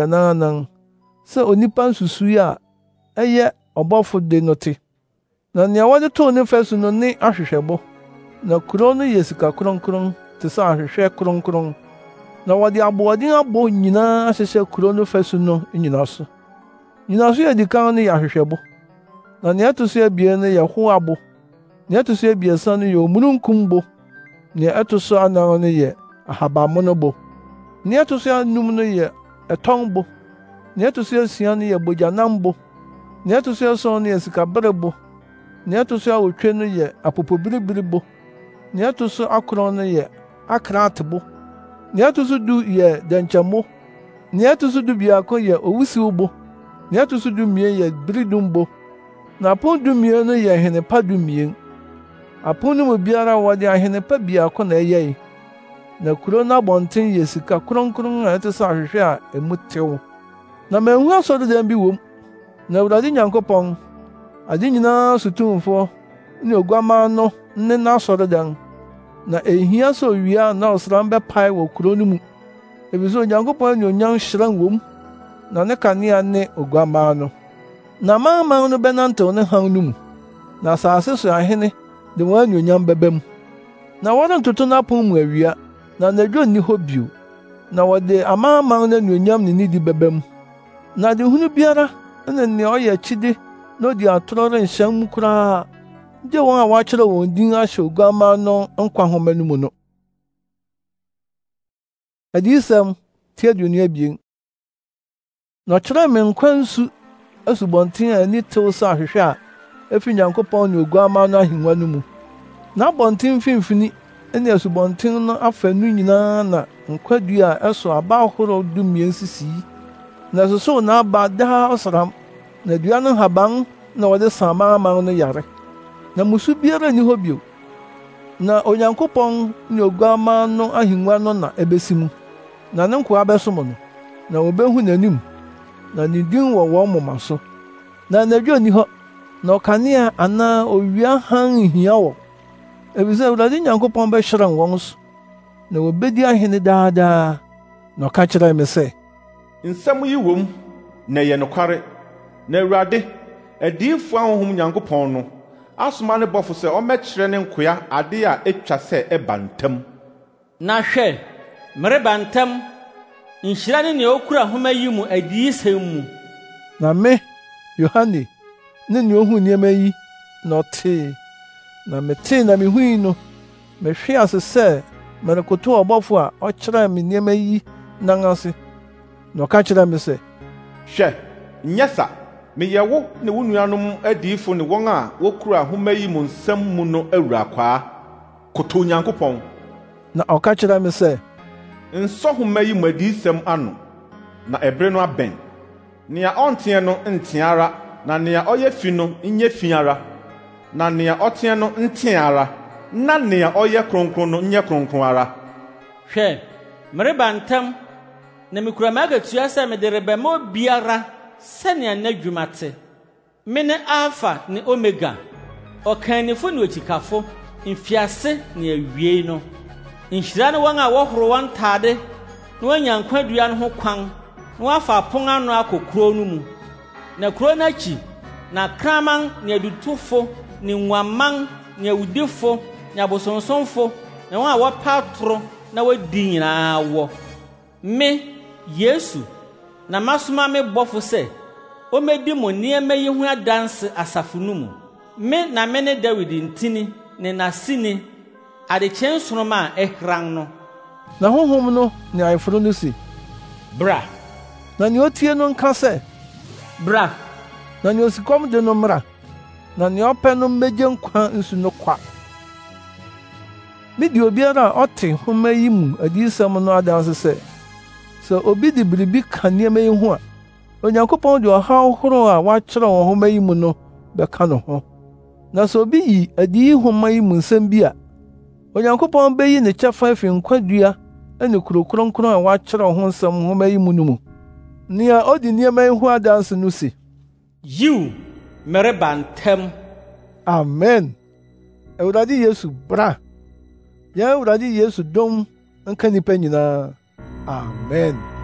144 sɛ onipa nsusuwii a ɛyɛ ɔbɔfo de no te. Na nea wɔde too ne fasu no ne ahwehwɛbo. Na kurow no yɛ sika kronkron te sɛ ahwehwɛ kronkron. Na wɔde aboɔden abo nyinaa ahyehyɛ kurow no fasu no nnyinaso. Nnyinaso a edi kan no yɛ ahwehwɛbo. Na nea ɛto so 2 no yɛ how abo. Nea ɛto so 3 no yɛ omununkum bo. Nea ɛto so 4 no yɛ ahabammono bo. Nea ɛto so 5 no yɛ ɛtɔn bo. Nea ɛto so 6 no yɛ bogyanam bo. Nea ɛto so 7 no yɛ sikabere bo. Nea ɛto so 8 no yɛ apopobiribiri bo. Nea ɛto so 9 no yɛ akraate bo. Nea ɛto so 10 yɛ dɛnkyɛmbo. Nea ɛto so 11 yɛ owusiw bo. Nea ɛto so 12 yɛ biridum bo. Na apon 12 no yɛ ahene pa 12. Apon no mu biara wɔde ahene pa biako na ɛyɛe. Na kurow no abɔnten yɛ sika kronkron a ɛte sɛ ahwehwɛ a emu tew. Na manhu asɔredan bi wɔ mu. Na Awurade Nyankopɔn, ade nyinaa so tumfo ne Oguamma no ne n'asɔredan. Na ehia sɛ owia na ɔsram bɛpae wɔ kurow no mu, efisɛ Onyankopɔn anuonyam hyerɛn wɔ mu, na ne kanea ne Oguamma no. Na amanaman no bɛnantew ne hann no mu, na asase so ahene de wɔn anuonyam bɛba mu. Na wɔrentoto n'apon mu awia, na anadwo nni hɔ bio. Na wɔde amanaman no anuonyam ne nidi bɛba mu. Na adehunu biara ne nea ɔyɛ akyide na odi atoro renhyɛn mu koraa, gye wɔn a wɔakyerɛw wɔn din ahyɛ Oguamma no nkwa nhoma no mu no. Adiyisɛm ti 22. Na ɔkyerɛɛ me nkwa nsu asubɔnten a ani tew sɛ ahwehwɛ a efi Nyankopɔn ne Oguamma no ahengua no mu. N'abɔnten mfimfini ne asubɔnten no afaanu nyinaa na nkwadua a ɛso aba ahorow 12 sisii. Na ɛsosow n'aba daa ɔsram, na dua no nhaban na wɔde sa amanaman no yare. Na musu biara nni hɔ bio. Na Onyankopɔn ne Oguamma no ahengua no na ebesi mu. Na ne nkoa bɛsom no, na wobehu n'anim, na ne din wɔ wɔn moma so. Na anadwo nni hɔ, na ɔkanea anaa owia hann nhia wɔn. efisɛ Awurade Nyankopɔn bɛhyerɛn wɔn so na wobedi ahene daadaa. Na ɔka kyerɛɛ me sɛ, nsɛm yi wom na ɛyɛ nokware, na Awurade, adiyifo ahonhom Nyankopɔn no, asoma ne bɔfo sɛ ɔmmɛkyerɛ ne nkoa ade a etwa sɛ ɛba ntɛm. Na hwɛ, mereba ntɛm. Nhyira ne nea okura nhoma yi mu adiyisɛm mu. Na me, Yohane, ne nea ohu nneɛma yi na ɔtee. Na metee na mihui no, mehwee ase sɛ merekotow ɔbɔfo a ɔkyerɛɛ me nneɛma yi nan ase. Na ɔka kyerɛɛ me sɛ, hwɛ, nyɛ sa, meyɛ wo ne wo nuanom adiyifo ne wɔn a wokura nhoma yi mu nsɛm mu no awura kwaa. Kotow Nyankopɔn. Na ɔka kyerɛɛ me sɛ, nsɔ nhoma yi mu adiyisɛm ano, na ɛbere no abɛn. Nea ɔnteɛ no nteɛ ara, na nea ɔyɛ fi no nyɛ fi ara, na nea ɔteɛ no nteɛ ara, na nea ɔyɛ kronkron no nyɛ kronkron ara. Hwɛ, mereba ntɛm, na mikura m'akatua sɛ mede rebɛma obiara sɛnea n'adwuma te. Me ne Alfa ne Omega, ɔkanifo ne okyikafo, mfiase ne awiei no. Nhyira ne wɔn a wɔhoro wɔn ntade na wɔanya nkwadua no ho kwan na wɔafa apon ano akɔ kurow no mu. Na kurow no akyi, na kraman ne adutufo ne nguaman ne awudifo ne abosonsomfo ne wɔn a wɔpɛ atoro na wɔadi nyinaa wɔ. Me, Yesu, na masoma me bɔfo sɛ ɔmmɛdi mo nneɛma yi ho adanse asafo no mu. Me na me ne Dawid ntini ne n'aseni, adekyee nsoroma a ɛhran no. Na honhom no ne ayeforo no se, bra. Na nea otie no nka sɛ, bra. Na nea osikɔm de no mmra, na nea ɔpɛ no mmegye nkwa nsu no kwa. Midi obiara a ɔte nhoma yi mu adiyisɛm no adanse sɛ obi de biribi ka nneɛma yi ho a, Onyankopɔn de ɔhaw horow a wɔakyerɛw wɔ nhoma yi mu no bɛka no ho. Na sɛ obi yi adiyi nhoma yi mu nsɛm bi a, Onyankopɔn beyi ne kyɛfa afi nkwadua ne kurow kronkron a wɔakyerɛw ho nsɛm nhoma yi mu no mu. Nea odi nneɛma yi ho adanse no se, yiw, mereba ntɛm. Amen. Awurade Yesu bra. Yɛn Awurade Yesu dom nka nnipa nyinaa. Amen.